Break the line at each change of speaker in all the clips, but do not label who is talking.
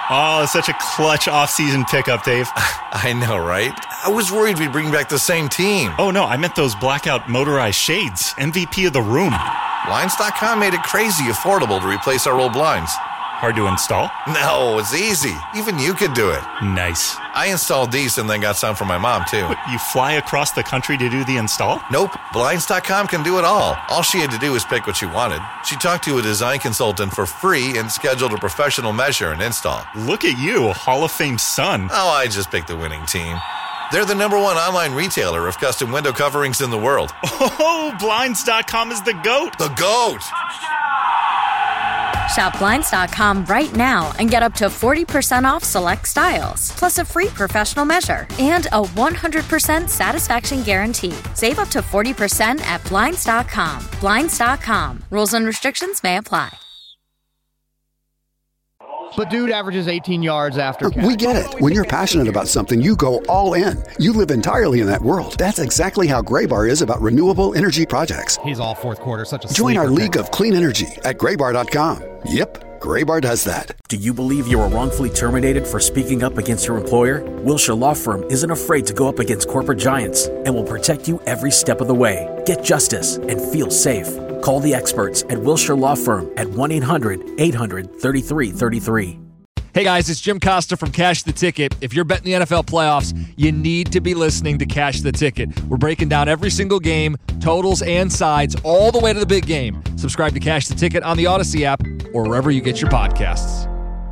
Oh, such a clutch off-season pickup, Dave.
I know, right? I was worried we'd bring back the same team.
Oh, no, I meant those blackout motorized shades. MVP of the room.
Blinds.com made it crazy affordable to replace our old blinds.
Hard to install?
No, it's easy. Even you could do it.
Nice.
I installed these and then got some for my mom, too.
But you fly across the country to do the install?
Nope. Blinds.com can do it all. All she had to do was pick what she wanted. She talked to a design consultant for free and scheduled a professional measure and install.
Look at you, Hall of Fame son.
Oh, I just picked the winning team. They're the #1 online retailer of custom window coverings in the world.
Oh, Blinds.com is the GOAT.
The GOAT!
Shop Blinds.com right now and get up to 40% off select styles, plus a free professional measure and a 100% satisfaction guarantee. Save up to 40% at Blinds.com. Blinds.com. Rules and restrictions may apply.
But dude averages 18 yards after catch.
We get it. When you're passionate about something, you go all in. You live entirely in that world. That's exactly how Graybar is about renewable energy projects.
He's all fourth quarter, such a
Join our
sleeper
league
pick.
of clean energy at graybar.com. Yep, Graybar does that.
Do you believe you were wrongfully terminated for speaking up against your employer? Wilshire Law Firm isn't afraid to go up against corporate giants and will protect you every step of the way. Get justice and feel safe. Call the experts at Wilshire Law Firm at 1-800-800-3333.
Hey guys, it's Jim Costa from Cash the Ticket. If you're betting the NFL playoffs, you need to be listening to Cash the Ticket. We're breaking down every single game, totals and sides, all the way to the big game. Subscribe to Cash the Ticket on the Odyssey app or wherever you get your podcasts.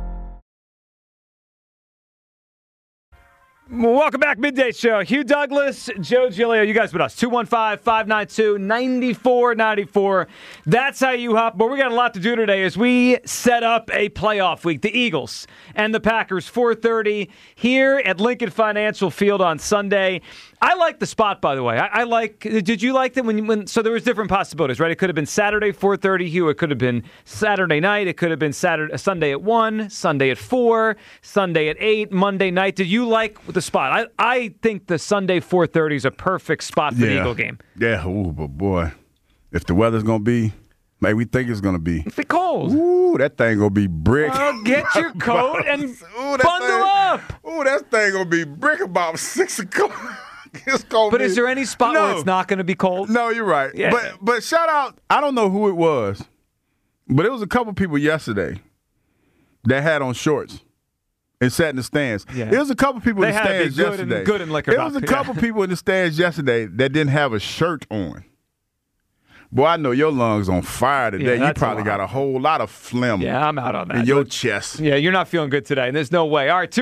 Welcome back, Midday Show. Hugh Douglas, Joe Giglio. You guys with us. 215-592-9494. That's how you hop. But we got a lot to do today as we set up a playoff week. The Eagles and the Packers, 4:30 here at Lincoln Financial Field on Sunday. I like the spot, by the way. Did you like that when so there was different possibilities, right? It could have been Saturday, 4:30, Hugh. It could have been Saturday night. It could have been Sunday at 1, Sunday at 4, Sunday at 8, Monday night. Did you like the spot? I think the Sunday 4:30 is a perfect spot for the Eagle game.
Yeah, ooh, but boy, if the weather's going to be, maybe we think it's going to be.
It's cold.
Ooh, that thing going to be brick.
Get your coat and bundle up.
Ooh, that thing going to be brick about 6 o'clock.
But is there any spot where it's not going to be cold?
No, you're right. Yeah. But shout out, I don't know who it was, but it was a couple people yesterday that had on shorts and sat in the stands. Yeah. It was a couple people in the stands yesterday.
Good in liquor.
It was a couple people in the stands yesterday that didn't have a shirt on. Boy, I know your lungs on fire today. You probably got a whole lot of phlegm.
Yeah, I'm out on that.
In your chest.
Yeah, you're not feeling good today, and there's no way. All right,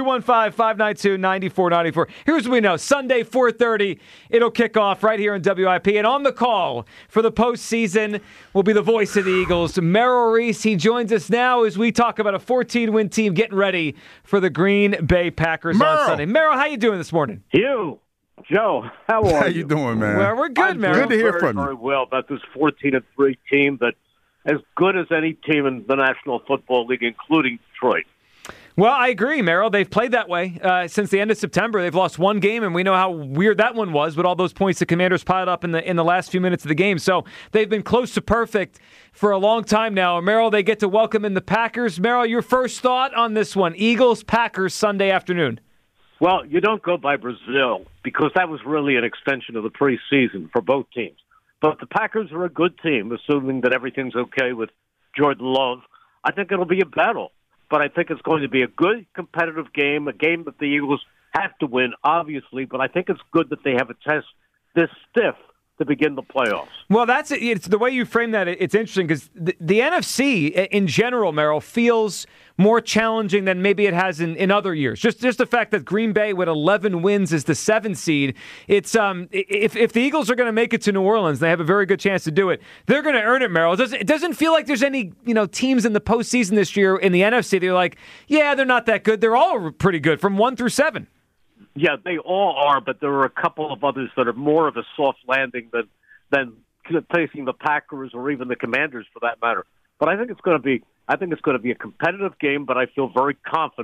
215-592-9494. Here's what we know. Sunday, 4:30, it'll kick off right here in WIP. And on the call for the postseason will be the voice of the Eagles, Merrill Reese. He joins us now as we talk about a 14-win team getting ready for the Green Bay Packers on Sunday. Merrill, how you doing this morning?
You. Joe, how are you?
How you doing, man?
Well, we're good, man.
Good to hear from you.
Very well about this 14-3 team that as good as any team in the National Football League, including Detroit.
Well, I agree, Merrill. They've played that way since the end of September. They've lost one game, and we know how weird that one was with all those points the Commanders piled up in the last few minutes of the game. So they've been close to perfect for a long time now. Merrill, they get to welcome in the Packers. Merrill, your first thought on this one, Eagles-Packers Sunday afternoon.
Well, you don't go by Brazil because that was really an extension of the preseason for both teams. But the Packers are a good team, assuming that everything's okay with Jordan Love. I think it'll be a battle, but I think it's going to be a good competitive game, a game that the Eagles have to win, obviously, but I think it's good that they have a test this stiff to begin the playoffs.
Well, it's the way you frame that. It's interesting because the NFC in general, Merrill, feels more challenging than maybe it has in other years. Just the fact that Green Bay with 11 wins is the 7th seed. It's if the Eagles are going to make it to New Orleans, they have a very good chance to do it. They're going to earn it, Merrill. It doesn't feel like there's any teams in the postseason this year in the NFC. They're like, yeah, they're not that good. They're all pretty good from 1 through 7.
Yeah, they all are, but there are a couple of others that are more of a soft landing than facing the Packers or even the Commanders for that matter. But I think it's going to be a competitive game, but I feel very confident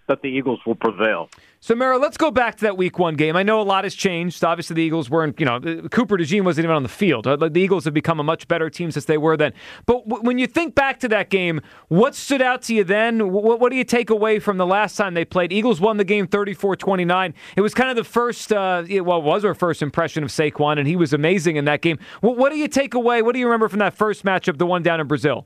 that the Eagles will prevail.
So, Merrill, let's go back to that Week 1 game. I know a lot has changed. Obviously, the Eagles weren't, Cooper DeJean wasn't even on the field. The Eagles have become a much better team since they were then. But when you think back to that game, what stood out to you then? What do you take away from the last time they played? Eagles won the game 34-29. It was kind of the first, it was our first impression of Saquon, and he was amazing in that game. What do you take away? What do you remember from that first matchup, the one down in Brazil?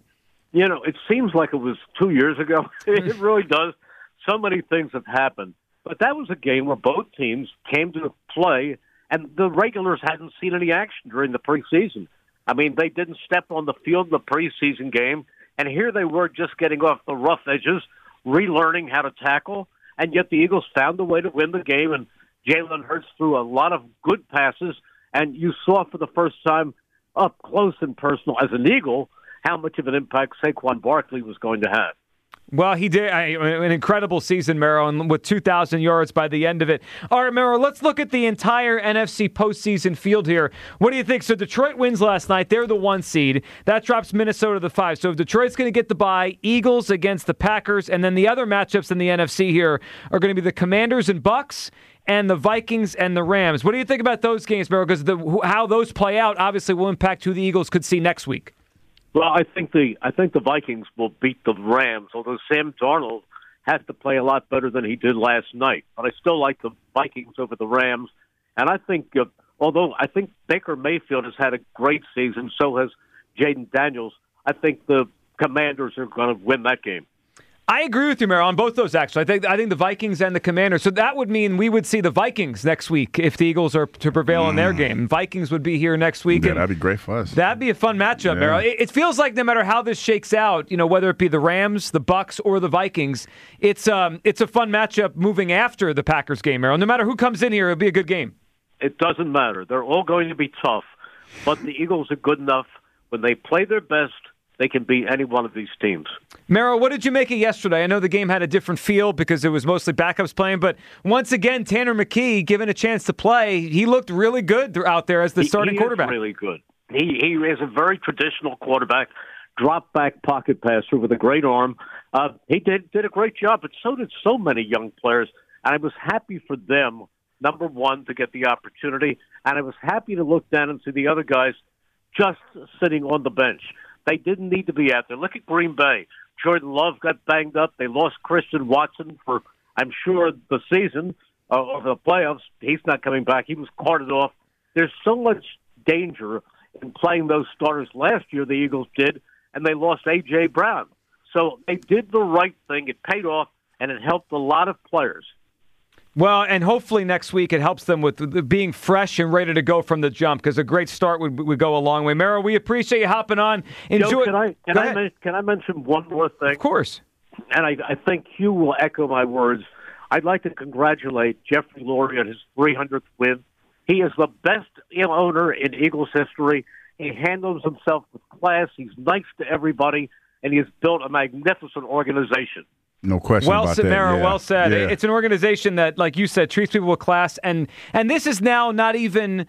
It seems like it was 2 years ago. It really does. So many things have happened. But that was a game where both teams came to play, and the regulars hadn't seen any action during the preseason. I mean, they didn't step on the field in the preseason game, and here they were just getting off the rough edges, relearning how to tackle, and yet the Eagles found a way to win the game, and Jalen Hurts threw a lot of good passes, and you saw for the first time up close and personal as an Eagle how much of an impact Saquon Barkley was going to have.
Well, he did an incredible season, Merrill, and with 2,000 yards by the end of it. All right, Merrill, let's look at the entire NFC postseason field here. What do you think? So Detroit wins last night. They're the 1 seed. That drops Minnesota to the 5. So if Detroit's going to get the bye, Eagles against the Packers, and then the other matchups in the NFC here are going to be the Commanders and Bucks and the Vikings and the Rams. What do you think about those games, Merrill? Because how those play out obviously will impact who the Eagles could see next week.
Well, I think the Vikings will beat the Rams, although Sam Darnold has to play a lot better than he did last night. But I still like the Vikings over the Rams. And I think, although I think Baker Mayfield has had a great season, so has Jaden Daniels, I think the Commanders are going to win that game.
I agree with you, Merrill, on both those, actually. I think the Vikings and the Commanders. So that would mean we would see the Vikings next week if the Eagles are to prevail in their game. Vikings would be here next week.
Yeah, that'd be great for us.
That'd be a fun matchup, Merrill. It feels like no matter how this shakes out, whether it be the Rams, the Bucks, or the Vikings, it's a fun matchup moving after the Packers game, Merrill. No matter who comes in here, it'll be a good game.
It doesn't matter. They're all going to be tough, but the Eagles are good enough. When they play their best, they can beat any one of these teams.
Merrill, what did you make of yesterday? I know the game had a different feel because it was mostly backups playing, but once again, Tanner McKee, given a chance to play, he looked really good out there as the starting quarterback.
He is really good. He is a very traditional quarterback, drop-back pocket passer with a great arm. He did a great job, but so did so many young players, and I was happy for them, number one, to get the opportunity, and I was happy to look down and see the other guys just sitting on the bench. They didn't need to be out there. Look at Green Bay. Jordan Love got banged up. They lost Christian Watson for, I'm sure, the season or the playoffs. He's not coming back. He was carted off. There's so much danger in playing those starters last year, the Eagles did, and they lost A.J. Brown. So they did the right thing. It paid off, and it helped a lot of players.
Well, and hopefully next week it helps them with being fresh and ready to go from the jump, because a great start would go a long way. Merrill, we appreciate you hopping on. Enjoy.
Joe, can I mention one more thing?
Of course.
And I think Hugh will echo my words. I'd like to congratulate Jeffrey Lurie on his 300th win. He is the best owner in Eagles history. He handles himself with class. He's nice to everybody, and he has built a magnificent organization.
No question about that.
Merrill,
yeah.
well said.
Yeah.
It's an organization that, like you said, treats people with class, and this is now not even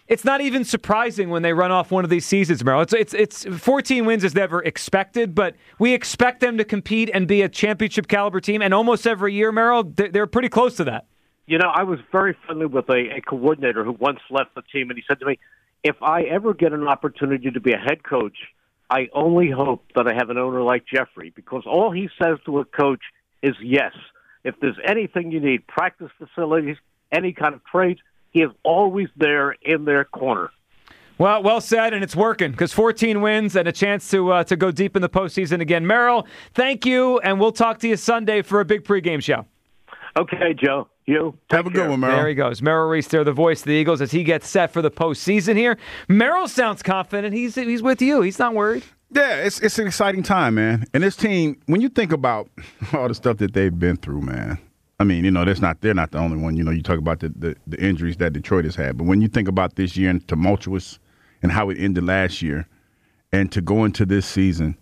surprising when they run off one of these seasons, Merrill. It's 14 wins is never expected, but we expect them to compete and be a championship caliber team, and almost every year, Merrill, they're pretty close to that.
I was very friendly with a coordinator who once left the team, and he said to me, if I ever get an opportunity to be a head coach, I only hope that I have an owner like Jeffrey, because all he says to a coach is yes. If there's anything you need, practice facilities, any kind of trades, he is always there in their corner.
Well said, and it's working, because 14 wins and a chance to go deep in the postseason again. Merrill, thank you, and we'll talk to you Sunday for a big pregame show.
Okay, Joe. You
have a good one, Merrill.
There he goes. Merrill Reese there, the voice of the Eagles, as he gets set for the postseason here. Merrill sounds confident. He's with you. He's not worried.
Yeah, it's an exciting time, man. And this team, when you think about all the stuff that they've been through, man, I mean, they're not the only one. You talk about the injuries that Detroit has had. But when you think about this year and tumultuous and how it ended last year, and to go into this season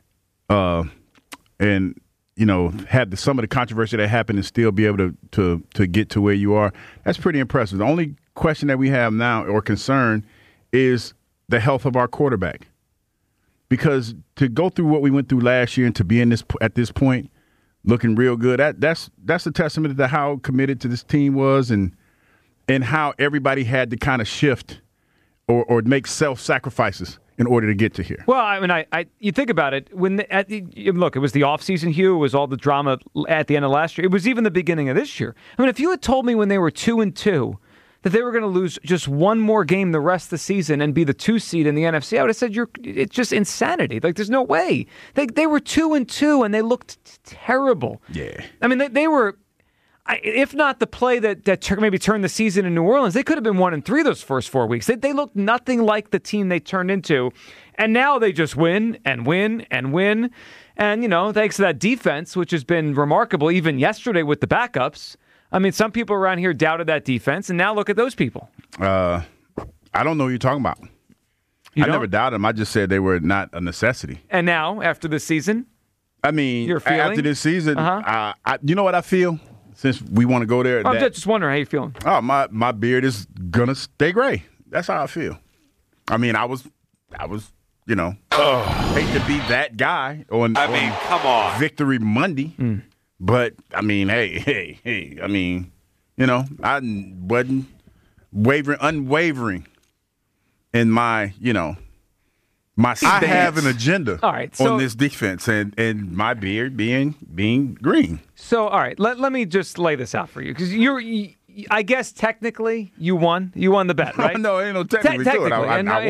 and have some of the controversy that happened and still be able to get to where you are, that's pretty impressive. The only question that we have now, or concern, is the health of our quarterback. Because to go through what we went through last year and to be at this point, looking real good. That's a testament to how committed to this team was and how everybody had to kind of shift or make self-sacrifices in order to get to here.
Well, I mean, you think about it. Look, it was the offseason, Hugh. It was all the drama at the end of last year. It was even the beginning of this year. I mean, if you had told me when they were 2-2 that they were going to lose just one more game the rest of the season and be the 2 seed in the NFC, I would have said it's just insanity. Like, there's no way. They were 2-2 and they looked terrible.
Yeah.
I mean, they were. If not the play that maybe turned the season in New Orleans, they could have been 1-3 those first 4 weeks. They looked nothing like the team they turned into. And now they just win and win and win. And, thanks to that defense, which has been remarkable even yesterday with the backups. I mean, some people around here doubted that defense, and now look at those people.
I don't know what you're talking about. I never doubted them. I just said they were not a necessity.
And now, after this season?
I mean, after this season, you know what I feel? Since we want to go there.
I'm just wondering how you're feeling.
Oh, my beard is going to stay gray. That's how I feel. I mean, I was hate to be that guy on
come on.
Victory Monday. But, I mean, hey, I mean, I wasn't unwavering in my, my stance. I have an agenda on this defense and my beard being green.
So, all right, let me just lay this out for you because I guess technically you won. You won the bet, right?
No, ain't no technically to it.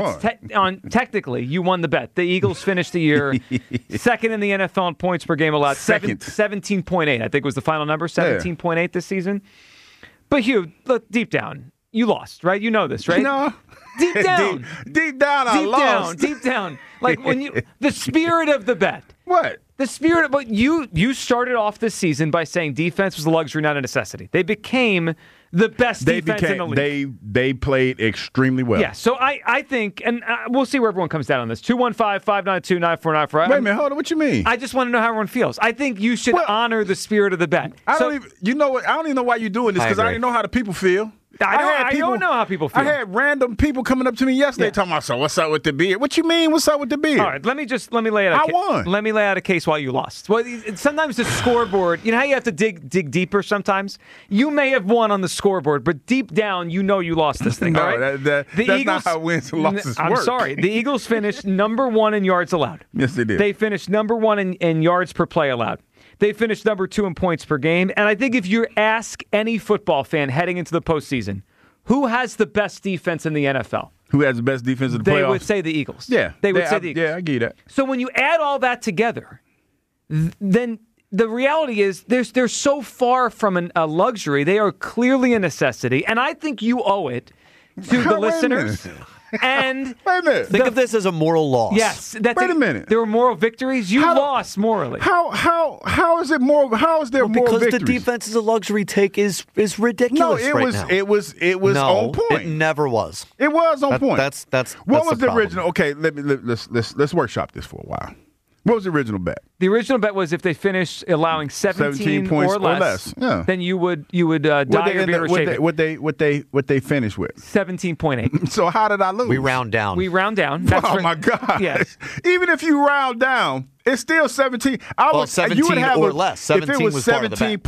I won.
Technically, you won the bet. The Eagles finished the year second in the NFL in points per game allowed. 17.8, I think was the final number, 17.8 this season. But Hugh, look, deep down, you lost, right? You know this, right?
No.
Deep down.
Deep down, I lost.
Deep down. Like the spirit of the bet.
What?
The spirit, but you started off this season by saying defense was a luxury, not a necessity. They became the best defense in the league.
They played extremely well.
Yeah, so I think, and we'll see where everyone comes down on this. 215-592-9494.
Wait a minute, hold on. What you mean?
I just want to know how everyone feels. I think you should honor the spirit of the bet.
I don't even know why you're doing this because I didn't know how the people feel.
I don't know how people feel.
I had random people coming up to me yesterday talking about, so what's up with the beard? What you mean, what's up with the beard?
All right, let me lay out
I won.
Let me lay out a case why you lost. Well, sometimes the scoreboard, you know how you have to dig deeper sometimes? You may have won on the scoreboard, but deep down, you lost this thing,
no,
all right?
That's not how wins and losses work.
I'm sorry. The Eagles finished number 1 in yards allowed.
Yes, they did.
They finished number 1 in yards per play allowed. They finished number 2 in points per game. And I think if you ask any football fan heading into the postseason, who has the best defense in the NFL?
Who has the best defense in the playoffs?
They would say the Eagles.
Yeah.
They would say the Eagles.
Yeah, I get that.
So when you add all that together, then the reality is they're so far from a luxury. They are clearly a necessity. And I think you owe it to the listeners. And
wait a minute.
Think of this as a moral loss.
Yes.
Wait a minute.
There were moral victories. You lost morally.
How is it moral? How is there moral
because
victories?
The defense as a luxury take is ridiculous.
No, it was
no,
on point.
It never was.
It was on point.
That's
what was the
problem.
original? Okay, let's workshop this for a while. What was the original bet?
The original bet was if they finish allowing 17
points
or less, then you would dye your beard or shave it.
What they finish with?
17.8.
So how did I lose?
We round down.
That's my God.
Yes.
Even if you round down, it's still 17.
17 or less. 17
if it was
was part of the bet.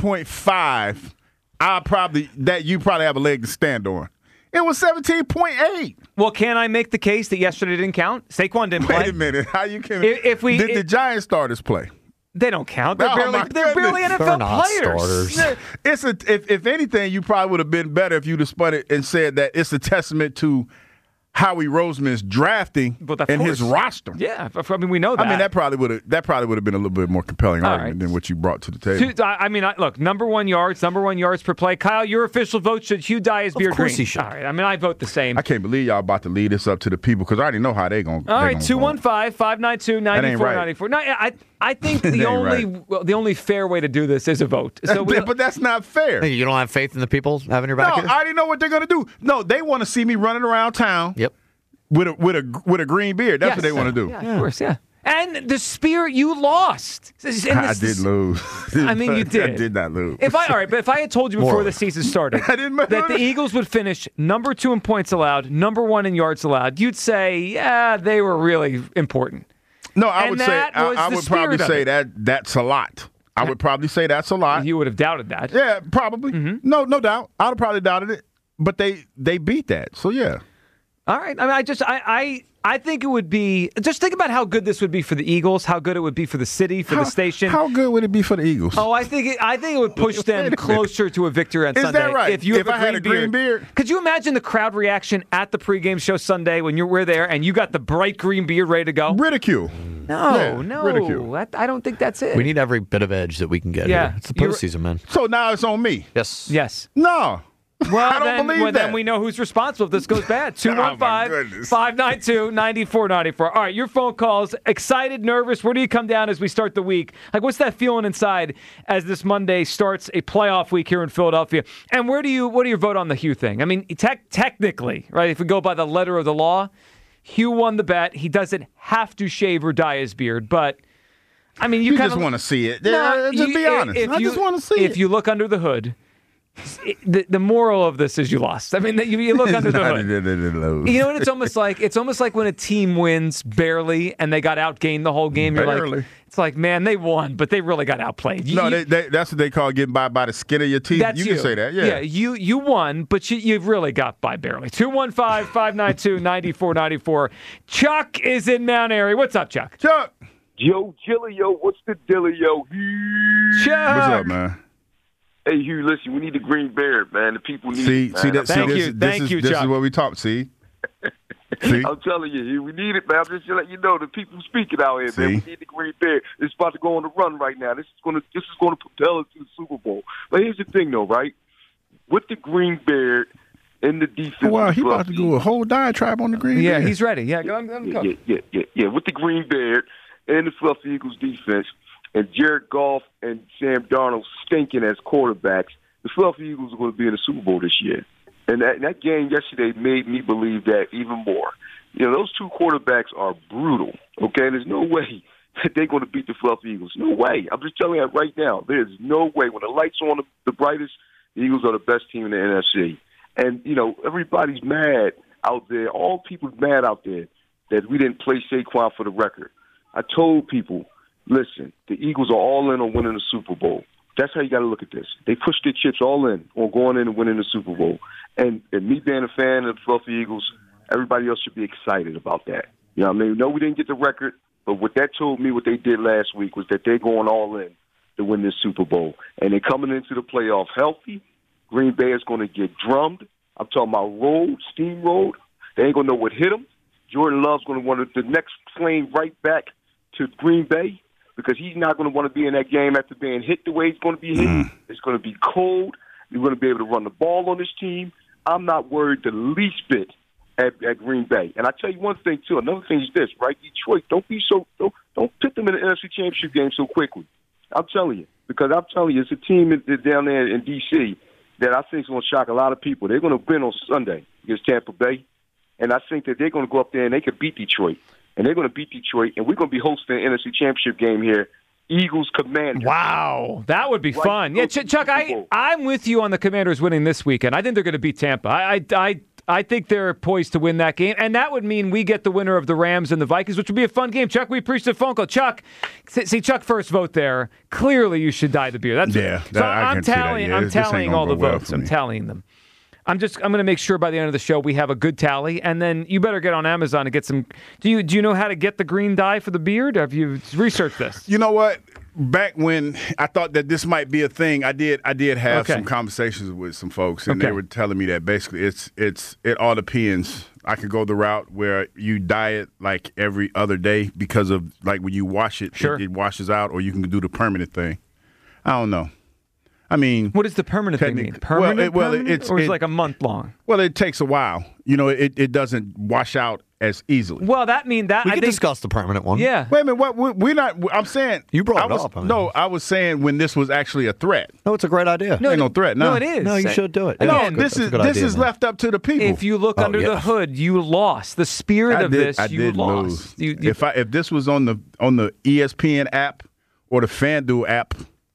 17.5, you probably have a leg to stand on. It was 17.8.
Well, can I make the case that yesterday didn't count? Saquon didn't play.
Wait a minute. How you can?
Did
the Giants starters play?
They don't count. They're barely NFL
They're not
players.
Starters.
If anything, you probably would have been better if you'd have spun it and said that it's a testament to Howie Roseman's drafting and his roster.
Yeah, I mean we know that.
I mean that probably would have been a little bit more compelling argument than what you brought to the table.
I mean, look, number 1 yards per play. Kyle, your official vote should Hugh dye his beard green.
Of course he should.
All right, I mean I vote the same.
I can't believe y'all about to lead this up to the people because I already know how they going.
All right, 215-592-9494. No, I think the only fair way to do this is a vote. So
but that's not fair.
You don't have faith in the people having your back here?
I already know what they're going to do. No, they want to see me running around town.
Yep.
With a green beard. That's what they want to do.
Yeah, of course, yeah. And the spirit, you lost.
I did lose.
I mean, you did.
I did not lose.
But if I had told you before the season started that the Eagles would finish number 2 in points allowed, number 1 in yards allowed, you'd say, yeah, they were really important.
No, I would probably say that's a lot. I would probably say that's a lot.
You would have doubted that.
Yeah, probably.
Mm-hmm.
No doubt. I would have probably doubted it. But they beat that. So, yeah.
All right. I mean, I think it would be – just think about how good this would be for the Eagles, how good it would be for the city, for the station.
How good would it be for the Eagles?
Oh, I think it would push them closer to a victory on Sunday.
Is that right?
If
I had a green beard?
Could you imagine the crowd reaction at the pregame show Sunday when we're there and you got the bright green beard ready to go?
Ridicule.
No.
Ridicule.
I don't think that's it.
We need every bit of edge that we can get here. It's the postseason, man.
So now it's on me.
Yes.
No.
Well,
I don't believe that.
Then we know who's responsible if this goes bad. 215-592-9494. All right, your phone calls. Excited, nervous? Where do you come down as we start the week? Like, what's that feeling inside as this Monday starts a playoff week here in Philadelphia? And what do you vote on the Hugh thing? I mean, technically, right, if we go by the letter of the law, Hugh won the bet. He doesn't have to shave or dye his beard, but I mean, you
just want to see it. Just be honest. I just want to see it.
If you look under the hood, the moral of this is you lost. I mean, you look under the hood. You know what it's almost like? It's almost like when a team wins barely and they got outgained the whole game. You're like, it's like, man, they won, but they really got outplayed.
That's what they call getting by the skin of your teeth. You can say that, yeah.
Yeah, you won, but you really got by barely. 215-592-9494. Chuck is in Mount Airy. What's up, Chuck?
Chuck.
Yo, Gillio, what's the dealio?
Chuck.
What's up, man?
Hey, Hugh, listen, we need the green beard, man. The people need it, man.
Thank you, Chuck.
This is what we talk, see?
I'm telling you, Hugh, we need it, man. I'm just letting you know the people speaking out here, man. We need the green beard. It's about to go on the run right now. This is going to propel us to the Super Bowl. But here's the thing, though, right? With the green beard and the defense.
Wow, he about to do a whole diatribe on the green beard.
Yeah, he's ready. Yeah, go.
Yeah. With the green beard and the Philadelphia Eagles defense, and Jared Goff and Sam Darnold stinking as quarterbacks, the Philadelphia Eagles are going to be in the Super Bowl this year. And that game yesterday made me believe that even more. You know, those two quarterbacks are brutal, okay? There's no way that they're going to beat the Philadelphia Eagles. No way. I'm just telling you that right now. There's no way. When the lights are on the brightest, the Eagles are the best team in the NFC. And, you know, everybody's mad out there. All people's mad out there that we didn't play Saquon for the record. I told people, listen, the Eagles are all in on winning the Super Bowl. That's how you got to look at this. They pushed their chips all in on going in and winning the Super Bowl. And me being a fan of the Philadelphia Eagles, everybody else should be excited about that. You know what I mean? No, we didn't get the record, but what that told me, what they did last week, was that they're going all in to win this Super Bowl. And they're coming into the playoffs healthy. Green Bay is going to get drummed. I'm talking about steamrolled. They ain't going to know what hit them. Jordan Love's going to want the next plane right back to Green Bay, because he's not going to want to be in that game after being hit the way he's going to be hit. It's going to be cold. You're going to be able to run the ball on this team. I'm not worried the least bit at Green Bay. And I tell you one thing, too. Another thing is this, right? Detroit, don't put them in the NFC Championship game so quickly. I'm telling you. Because I'm telling you, it's a team down there in D.C. that I think is going to shock a lot of people. They're going to win on Sunday against Tampa Bay. And I think that they're going to go up there and they could beat Detroit. And they're going to beat Detroit, and we're going to be hosting an NFC Championship game here. Eagles Commanders.
Wow, that would be fun. Yeah, Chuck, I'm with you on the Commanders winning this weekend. I think they're going to beat Tampa. I think they're poised to win that game, and that would mean we get the winner of the Rams and the Vikings, which would be a fun game. Chuck, we appreciate the phone call. Chuck, see, Chuck first vote there. Clearly, you should dye the beard. I'm tallying all the votes. I'm tallying them. I'm going to make sure by the end of the show we have a good tally, and then you better get on Amazon and get some. Do you know how to get the green dye for the beard? Have you researched this?
You know what? Back when I thought that this might be a thing, I did have some conversations with some folks, and they were telling me that basically it all depends. I could go the route where you dye it like every other day because of like when you wash it, it washes out, or you can do the permanent thing. I don't know. I mean,
what does the permanent thing mean? Permanent? It's like a month long.
Well, it takes a while. You know, it doesn't wash out as easily.
Well, that means that
we can discuss the permanent one.
Yeah.
Wait a minute. What we're not? I'm saying
you brought it up.
No, I was saying when this was actually a threat.
No, it's a great idea.
No, ain't no threat. No,
it is.
No, you should do it.
No, this is left up to the people.
If you look under the hood, you lost the spirit of this. You lost.
If this was on the ESPN app or the FanDuel app,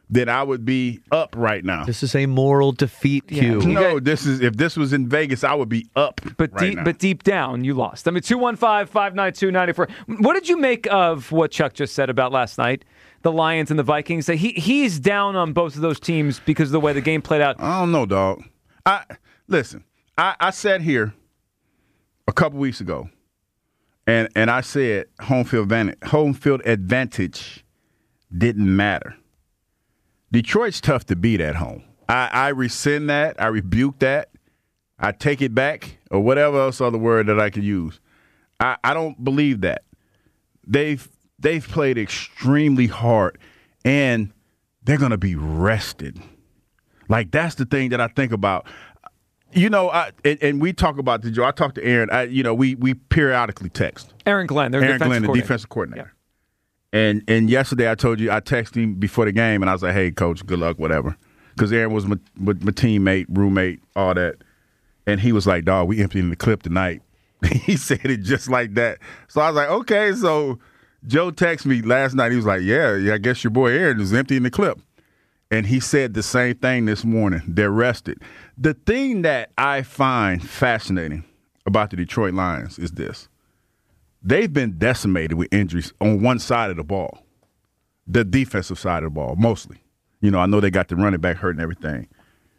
then I would be up right now.
This is a moral defeat, Hugh.
No, if this was in Vegas, I would be up now.
But deep down, you lost. I mean, 215-592-94. What did you make of what Chuck just said about last night? The Lions and the Vikings. That he's down on both of those teams because of the way the game played out.
I don't know, dog. Listen, I sat here a couple weeks ago, and I said home field advantage didn't matter. Detroit's tough to beat at home. I rescind that. I rebuke that. I take it back, or whatever else other word that I could use. I don't believe that. They've played extremely hard, and they're going to be rested. Like, that's the thing that I think about. You know, and we talk about the Joe. I talked to Aaron. We periodically text.
Aaron Glenn, the
defensive coordinator. Yeah. And yesterday I told you I texted him before the game, and I was like, "Hey, coach, good luck, whatever." Because Aaron was my teammate, roommate, all that, and he was like, "Dog, we emptying the clip tonight." He said it just like that. So I was like, "Okay." So Joe texted me last night. He was like, "Yeah, I guess your boy Aaron is emptying the clip." And he said the same thing this morning. They're rested. The thing that I find fascinating about the Detroit Lions is this. They've been decimated with injuries on one side of the ball, the defensive side of the ball, mostly. You know, I know they got the running back hurt and everything.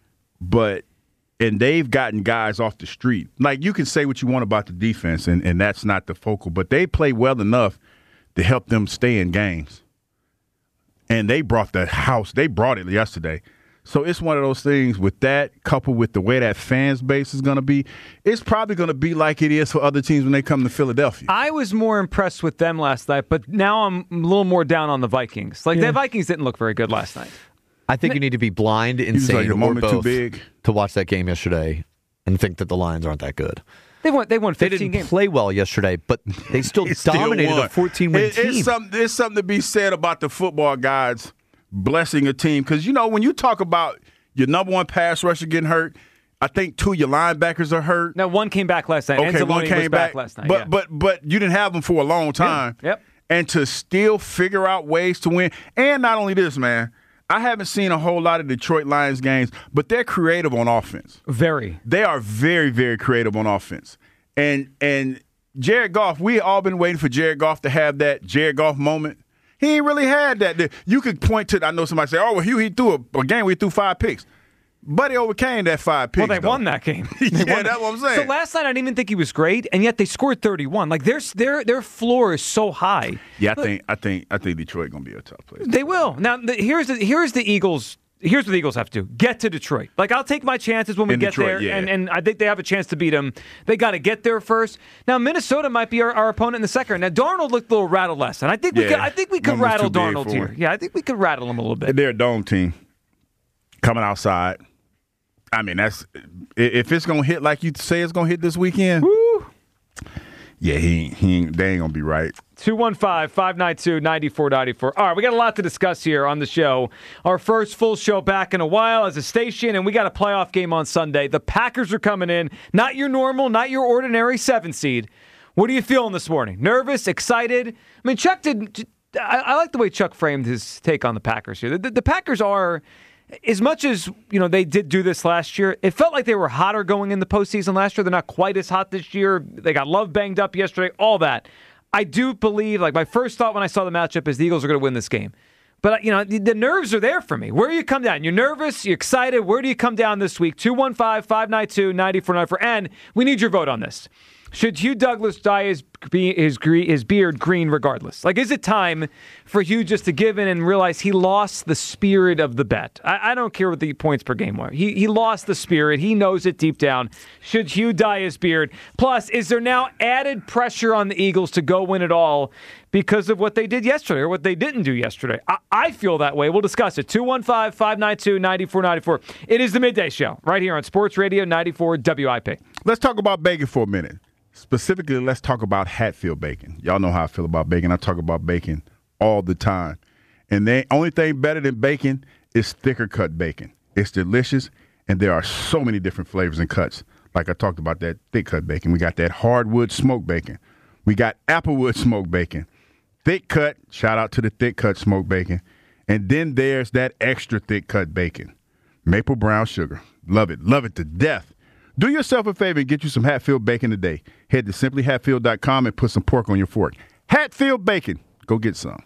And they've gotten guys off the street. Like, you can say what you want about the defense, and that's not the focal, but they play well enough to help them stay in games. And they brought it yesterday. So it's one of those things with that, coupled with the way that fans base is going to be, it's probably going to be like it is for other teams when they come to Philadelphia.
I was more impressed with them last night, but now I'm a little more down on the Vikings. The Vikings didn't look very good last night.
I think you need to be blind, insane, or both too big to watch that game yesterday and think that the Lions aren't that good.
They won 15 games.
They didn't play well yesterday, but they still dominated a 14-win team.
There's something to be said about the football gods blessing a team. Because, you know, when you talk about your number one pass rusher getting hurt, I think 2 of your linebackers are hurt.
No, one came back last night.
Okay,
one came back last night.
But you didn't have them for a long time.
Yeah. Yep.
And to still figure out ways to win. And not only this, man, I haven't seen a whole lot of Detroit Lions games, but they're creative on offense.
Very.
They are very, very creative on offense. And Jared Goff, we all been waiting for Jared Goff to have that Jared Goff moment. He ain't really had that. You could point to, I know somebody say, oh, well, Hugh, he threw a game where he threw 5 picks. But he overcame that 5 picks.
Well, they won that game.
That's what I'm saying.
So last night I didn't even think he was great, and yet they scored 31. Like their floor is so high.
Yeah, I think Detroit gonna be a tough place.
They will. Now here's the Eagles. Here's what the Eagles have to do. Get to Detroit. Like, I'll take my chances when we get Detroit, there, yeah. and I think they have a chance to beat them. They got to get there first. Now, Minnesota might be our opponent in the second. Now, Darnold looked a little rattled last night. I think we could rattle Darnold here. Yeah, I think we could rattle him a little bit.
They're a dome team coming outside. I mean, that's if it's going to hit like you say it's going to hit this weekend,
woo.
Yeah, they ain't going to be right.
215-592-9494. All right, we got a lot to discuss here on the show. Our first full show back in a while as a station, and we got a playoff game on Sunday. The Packers are coming in. Not your normal, not your ordinary 7 seed. What are you feeling this morning? Nervous? Excited? I mean, Chuck did. I like the way Chuck framed his take on the Packers here. The Packers are, as much as they did do this last year, it felt like they were hotter going in the postseason last year. They're not quite as hot this year. They got Love banged up yesterday, all that. I do believe, like, my first thought when I saw the matchup is the Eagles are going to win this game. But, the nerves are there for me. Where do you come down? You're nervous? You're excited? Where do you come down this week? 215-592-9494. And we need your vote on this. Should Hugh Douglas dye his beard green regardless? Like, is it time for Hugh just to give in and realize he lost the spirit of the bet? I don't care what the points per game were. He lost the spirit. He knows it deep down. Should Hugh dye his beard? Plus, is there now added pressure on the Eagles to go win it all because of what they did yesterday or what they didn't do yesterday? I feel that way. We'll discuss it. 215-592-9494. It is the Midday Show right here on Sports Radio 94 WIP.
Let's talk about bacon for a minute. Specifically, let's talk about Hatfield bacon. Y'all know how I feel about bacon. I talk about bacon all the time. And the only thing better than bacon is thicker cut bacon. It's delicious, and there are so many different flavors and cuts. Like I talked about that thick cut bacon. We got that hardwood smoked bacon. We got applewood smoked bacon. Thick cut, shout out to the thick cut smoked bacon. And then there's that extra thick cut bacon. Maple brown sugar. Love it. Love it to death. Do yourself a favor and get you some Hatfield bacon today. Head to simplyhatfield.com and put some pork on your fork. Hatfield bacon. Go get some.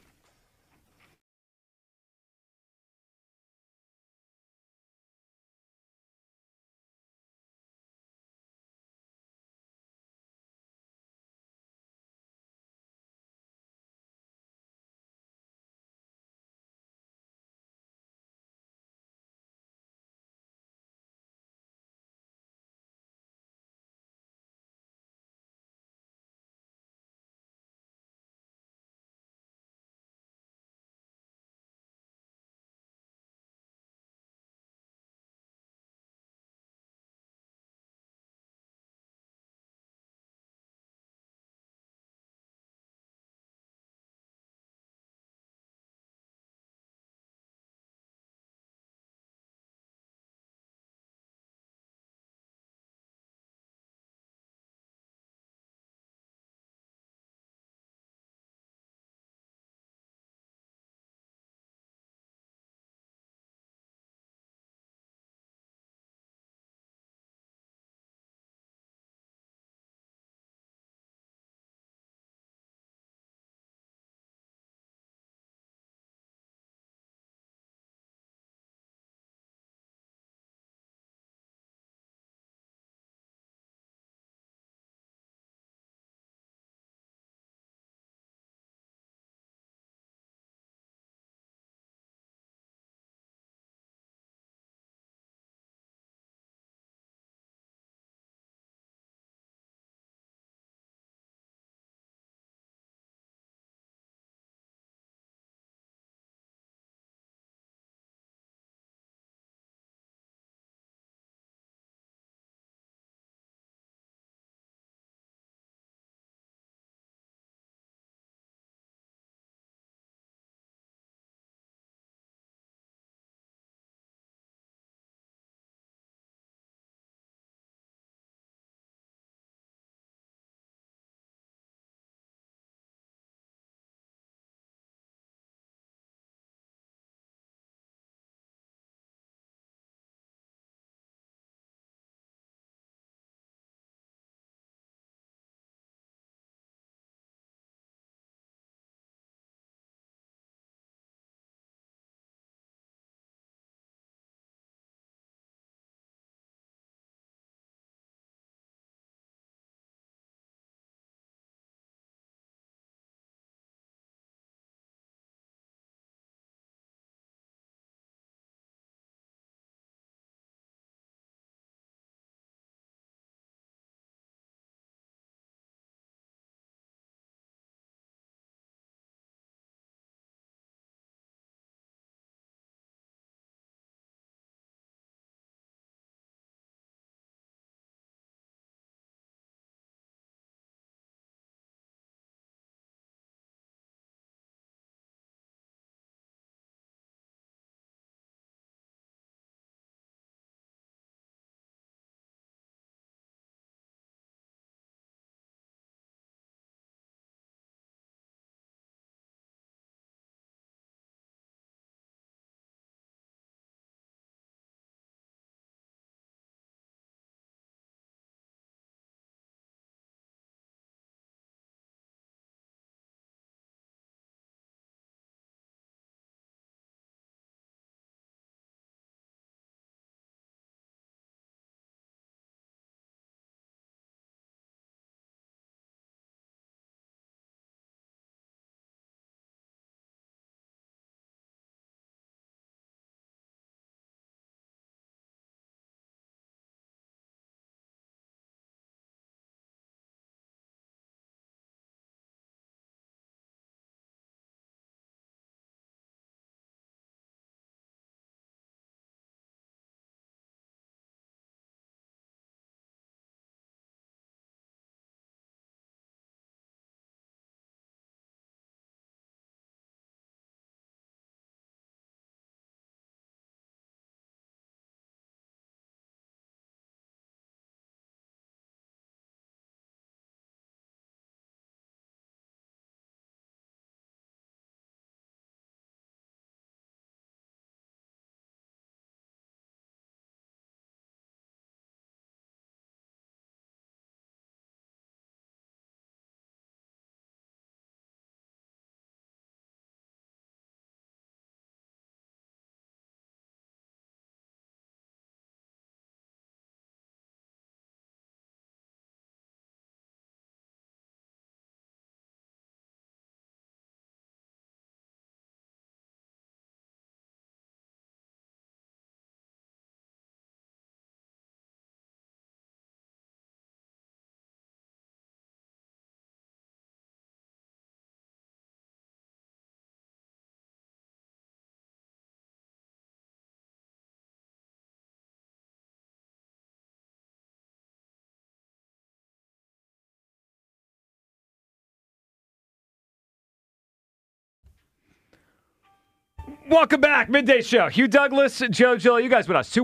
Welcome back. Midday Show. Hugh Douglas, Joe Gill. You guys with us.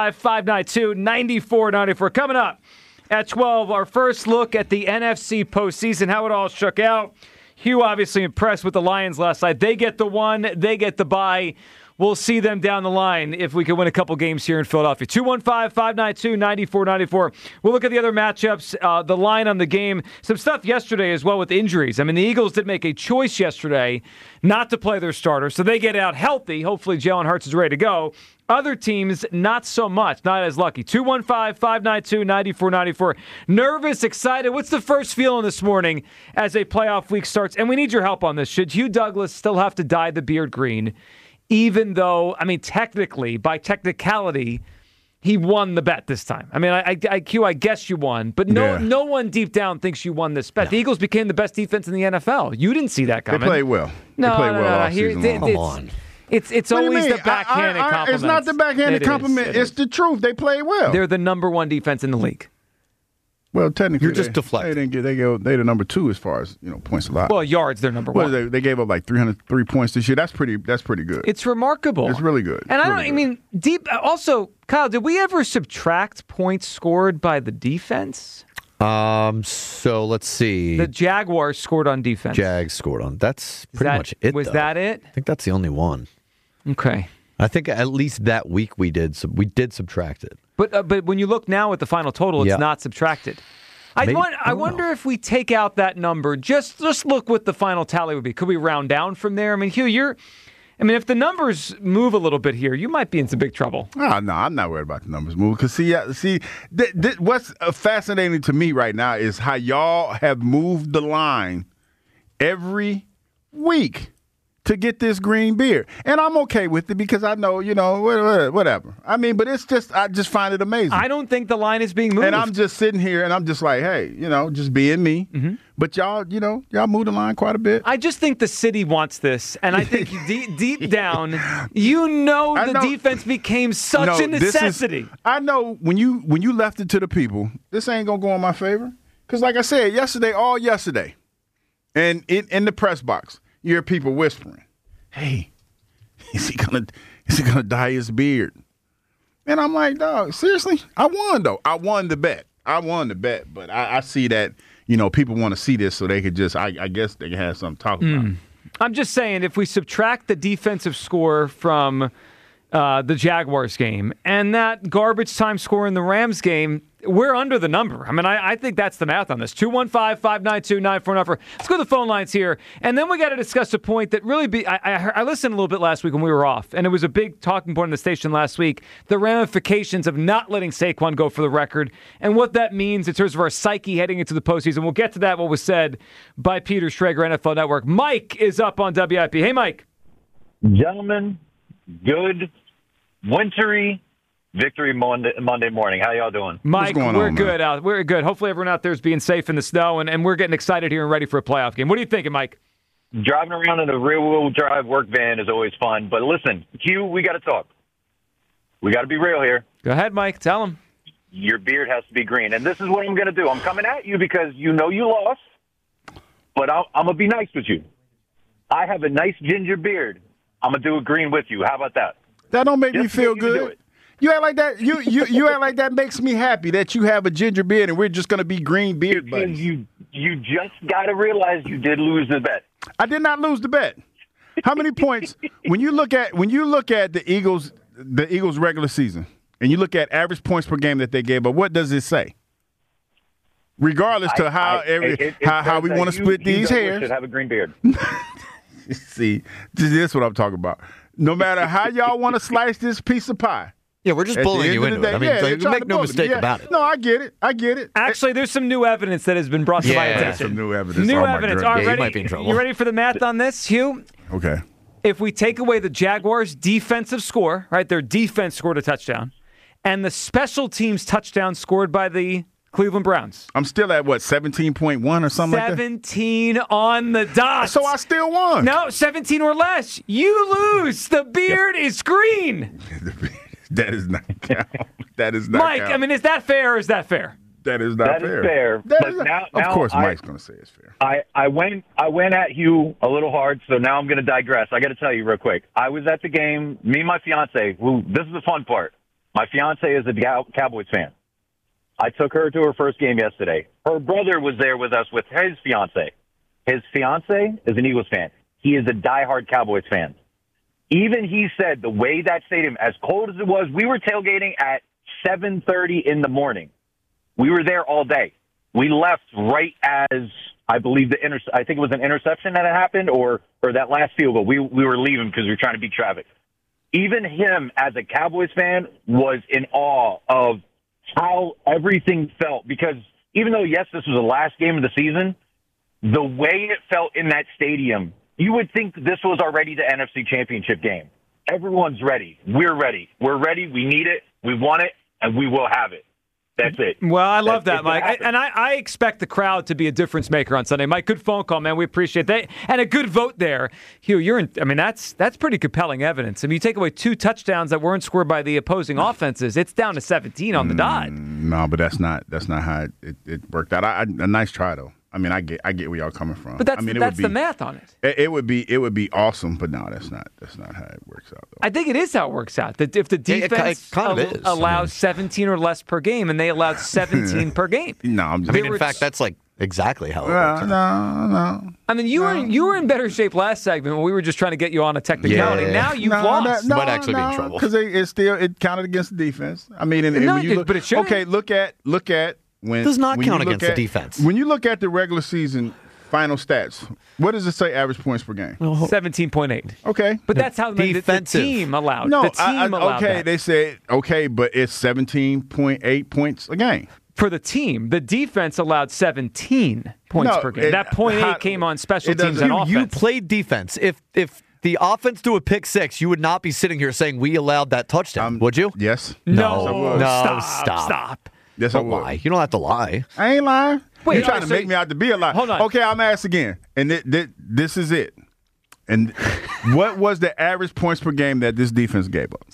215-592-9494. Coming up at 12, our first look at the NFC postseason, how it all shook out. Hugh obviously impressed with the Lions last night. They get the one. They get the bye. We'll see them down the line if we can win a couple games here in Philadelphia. 215-592-9494. We'll look at the other matchups, the line on the game. Some stuff yesterday as well with injuries. I mean, the Eagles did make a choice yesterday not to play their starter, so they get out healthy. Hopefully Jalen Hurts is ready to go. Other teams, not so much, not as lucky. 215-592-9494. Nervous, excited. What's the first feeling this morning as a playoff week starts? And we need your help on this. Should Hugh Douglas still have to dye the beard green? Even though, I mean, technically, by technicality, he won the bet this time. I mean, I guess you won, but no one deep down thinks you won this bet. No. The Eagles became the best defense in the NFL. You didn't see that coming.
They played well.
No,
they played well all season long.
Come on. It's always the backhanded compliment.
It's not the backhanded compliment. It's the truth. They played well.
They're the number one defense in the league.
Well, technically,
you're just deflecting.
They're the number 2 as far as points allowed.
Well, yards, they're number 1.
They gave up like 303 points this year. That's pretty good.
It's remarkable.
It's really good.
And I mean, deep. Also, Kyle, did we ever subtract points scored by the defense?
So let's see.
The Jaguars scored on defense.
Jags scored on. That's pretty much it.
Was that it?
I think that's the only one.
Okay.
I think at least that week we did subtract it.
But when you look now at the final total, it's not subtracted. I wonder if we take out that number, just look what the final tally would be. Could we round down from there? I mean, Hugh, if the numbers move a little bit here, you might be in some big trouble.
No, I'm not worried about the numbers moving. Because what's fascinating to me right now is how y'all have moved the line every week to get this green beard. And I'm okay with it because I know, whatever. I mean, but it's just, I just find it amazing.
I don't think the line is being moved.
And I'm just sitting here and I'm just like, hey, just being me. Mm-hmm. But y'all move the line quite a bit.
I just think the city wants this. And I think deep down, the defense became such a necessity.
I know when you left it to the people, this ain't going to go in my favor. Because like I said, all yesterday, and in the press box, you hear people whispering, "Hey, is he gonna dye his beard?" And I'm like, "Dog, seriously? I won though. I won the bet. But I see that people want to see this so they could just I guess they can have something to talk about."
I'm just saying, if we subtract the defensive score from the Jaguars game and that garbage time score in the Rams game, we're under the number. I mean, I think that's the math on this. 215-592-9494. Let's go to the phone lines here. And then we got to discuss a point that really I listened a little bit last week when we were off, and it was a big talking point in the station last week, the ramifications of not letting Saquon go for the record and what that means in terms of our psyche heading into the postseason. We'll get to that, what was said by Peter Schrager, NFL Network. Mike is up on WIP. Hey, Mike.
Gentlemen, good, wintry victory Monday morning. How y'all doing?
Mike, we're good. We're good. Hopefully everyone out there is being safe in the snow, and we're getting excited here and ready for a playoff game. What are you thinking, Mike?
Driving around in a rear-wheel drive work van is always fun. But listen, Hugh, we got to talk. We got to be real here.
Go ahead, Mike. Tell him.
Your beard has to be green. And this is what I'm going to do. I'm coming at you because you lost, but I'm going to be nice with you. I have a nice ginger beard. I'm going to do it green with you. How about that?
That don't make me feel good. You act like that. You act like that makes me happy that you have a ginger beard and we're just going to be green beard buddies.
You just got to realize you did lose the bet.
I did not lose the bet. How many points when you look at the Eagles regular season and you look at average points per game that they gave up? What does it say? Regardless to how we want to split these hairs,
should have a green beard.
See, this is what I'm talking about. No matter how y'all want to slice this piece of pie.
Yeah, we're just bullying you into it. I mean, make no mistake about it.
No, I get it.
Actually, there's some new evidence that has been brought to my attention.
Some new evidence.
New evidence. All right,
you might be in trouble.
You ready for the math on this, Hugh?
Okay.
If we take away the Jaguars' defensive score, right, their defense scored a touchdown, and the special teams touchdown scored by the Cleveland Browns.
I'm still at, 17.1 or something like that?
17 on the dot.
So I still won.
No, 17 or less. You lose. The beard is green.
That is not count. That is not
Mike,
count.
I mean, is that fair or is that fair?
That is not fair.
Fair. But now,
of course, Mike's going to say it's fair.
I went at Hugh a little hard, so now I'm going to digress. I got to tell you real quick. I was at the game. Me and my fiance. This is the fun part. My fiance is a Cowboys fan. I took her to her first game yesterday. Her brother was there with us with his fiance. His fiance is an Eagles fan. He is a diehard Cowboys fan. Even he said the way that stadium, as cold as it was, we were tailgating at 7:30 in the morning. We were there all day. We left right as, I believe, I think it was an interception that had happened or that last field goal. We were leaving because we were trying to beat traffic. Even him, as a Cowboys fan, was in awe of how everything felt. Because even though, yes, this was the last game of the season, the way it felt in that stadium, you would think this was already the NFC Championship game. Everyone's ready. We're ready. We're ready. We need it. We want it, and we will have it. That's it.
Well, I love that, Mike. I expect the crowd to be a difference maker on Sunday. Mike, good phone call, man. We appreciate that. And a good vote there. Hugh, that's pretty compelling evidence. I mean, you take away 2 touchdowns that weren't scored by the opposing offenses, it's down to 17 on the dot.
No, but that's not how it worked out. A nice try, though. I mean, I get where y'all coming from.
But that's the math on it.
It would be awesome, but no, that's not how it works out, though.
I think it is how it works out. That if the defense allows 17 or less per game, and they allowed 17 per game.
No, in fact, that's like exactly how it works.
No.
I mean, you were in better shape last segment when we were just trying to get you on a technicality. Yeah. Now you've lost.
You might actually be in trouble
because it counted against the defense. I mean,
but it shouldn't.
Okay, look at. When,
it does not count against the defense.
When you look at the regular season final stats, what does it say average points per game?
17.8.
Okay.
But that's how the team allowed.
No,
the team allowed
okay,
that.
They said, okay, but it's 17.8 points a game.
For the team. The defense allowed 17 points per game. That 0.8 came on special teams and offense.
You played defense. If the offense threw a pick 6, you would not be sitting here saying we allowed that touchdown, would you?
Yes.
No.
Stop.
Yes,
don't lie. You don't have to lie.
I ain't lying.
Wait,
you're trying to make me out to be a liar.
Hold on.
Okay, I'm asked again. And this is it. And what was the average points per game that this defense gave up?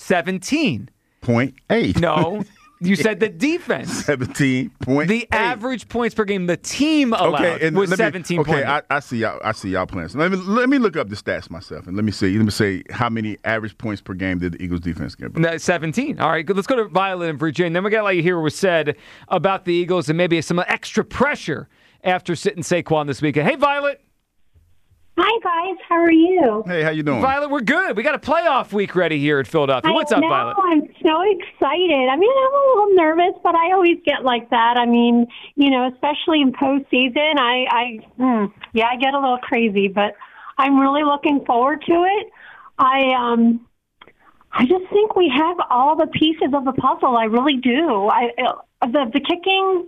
17.8. No. You said the defense.
17.8.
The average points per game the team allowed was 17.8.
Okay, I see y'all playing. So let me look up the stats myself and let me say how many average points per game did the Eagles defense give up?
17. All right, let's go to Violet in Virginia. Then we got to let you hear what was said about the Eagles and maybe some extra pressure after sitting Saquon this weekend. Hey, Violet.
Hi, guys. How are you?
Hey, how you doing?
Violet, we're good. We got a playoff week ready here at Philadelphia. What's up, Violet?
I'm so excited. I mean, I'm a little nervous, but I always get like that. I mean, especially in postseason, I get a little crazy, but I'm really looking forward to it. I just think we have all the pieces of the puzzle. I really do. The kicking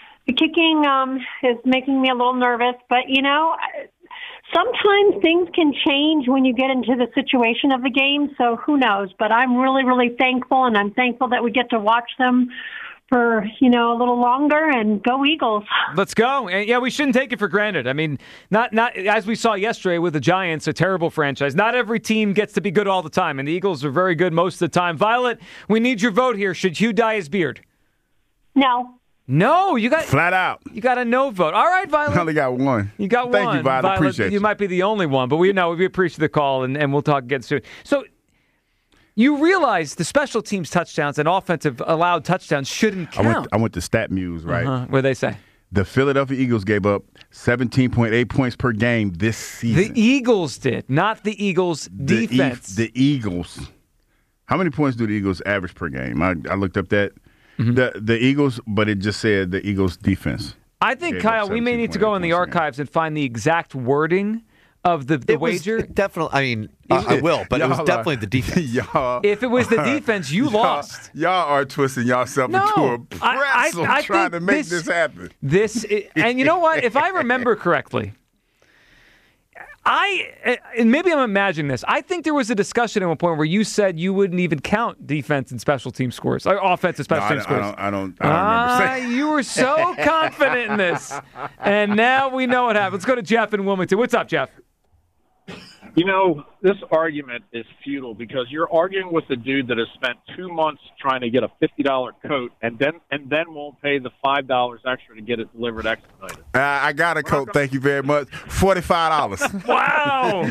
is making me a little nervous, but sometimes things can change when you get into the situation of the game, so who knows? But I'm really, really thankful, and I'm thankful that we get to watch them for, a little longer, and go Eagles.
Let's go. And yeah, we shouldn't take it for granted. I mean, not as we saw yesterday with the Giants, a terrible franchise. Not every team gets to be good all the time, and the Eagles are very good most of the time. Violet, we need your vote here. Should Hugh dye his beard?
No,
you got
flat out.
You got a no vote. All right, Violet.
I only got one.
You got
Thank
one.
You, Violet. Appreciate
you. Might be the only one, but we appreciate the call, and we'll talk again soon. So you realize the special teams touchdowns and offensive allowed touchdowns shouldn't count.
I went to StatMuse, right?
What they say?
The Philadelphia Eagles gave up 17.8 points per game this season.
The Eagles did, not the Eagles defense.
The Eagles. How many points do the Eagles average per game? I looked up that. Mm-hmm. The Eagles, but it just said the Eagles defense.
I think, Kyle, we may need to go in the archives and find the exact wording of the wager.
Definitely, I mean, I will, but it was definitely the defense.
If it was the defense, you lost.
Y'all are twisting yourself into a pretzel trying to make this happen.
And you know what? If I remember correctly, and maybe I'm imagining this. I think there was a discussion at one point where you said you wouldn't even count defense and special team scores, or offensive special team scores.
I don't remember saying.
You were so confident in this, and now we know what happened. Let's go to Jeff in Wilmington. What's up, Jeff?
This argument is futile because you're arguing with a dude that has spent 2 months trying to get a $50 coat and then won't pay the $5 extra to get it delivered expedited.
I got a coat. Thank you very much. $45.
Wow.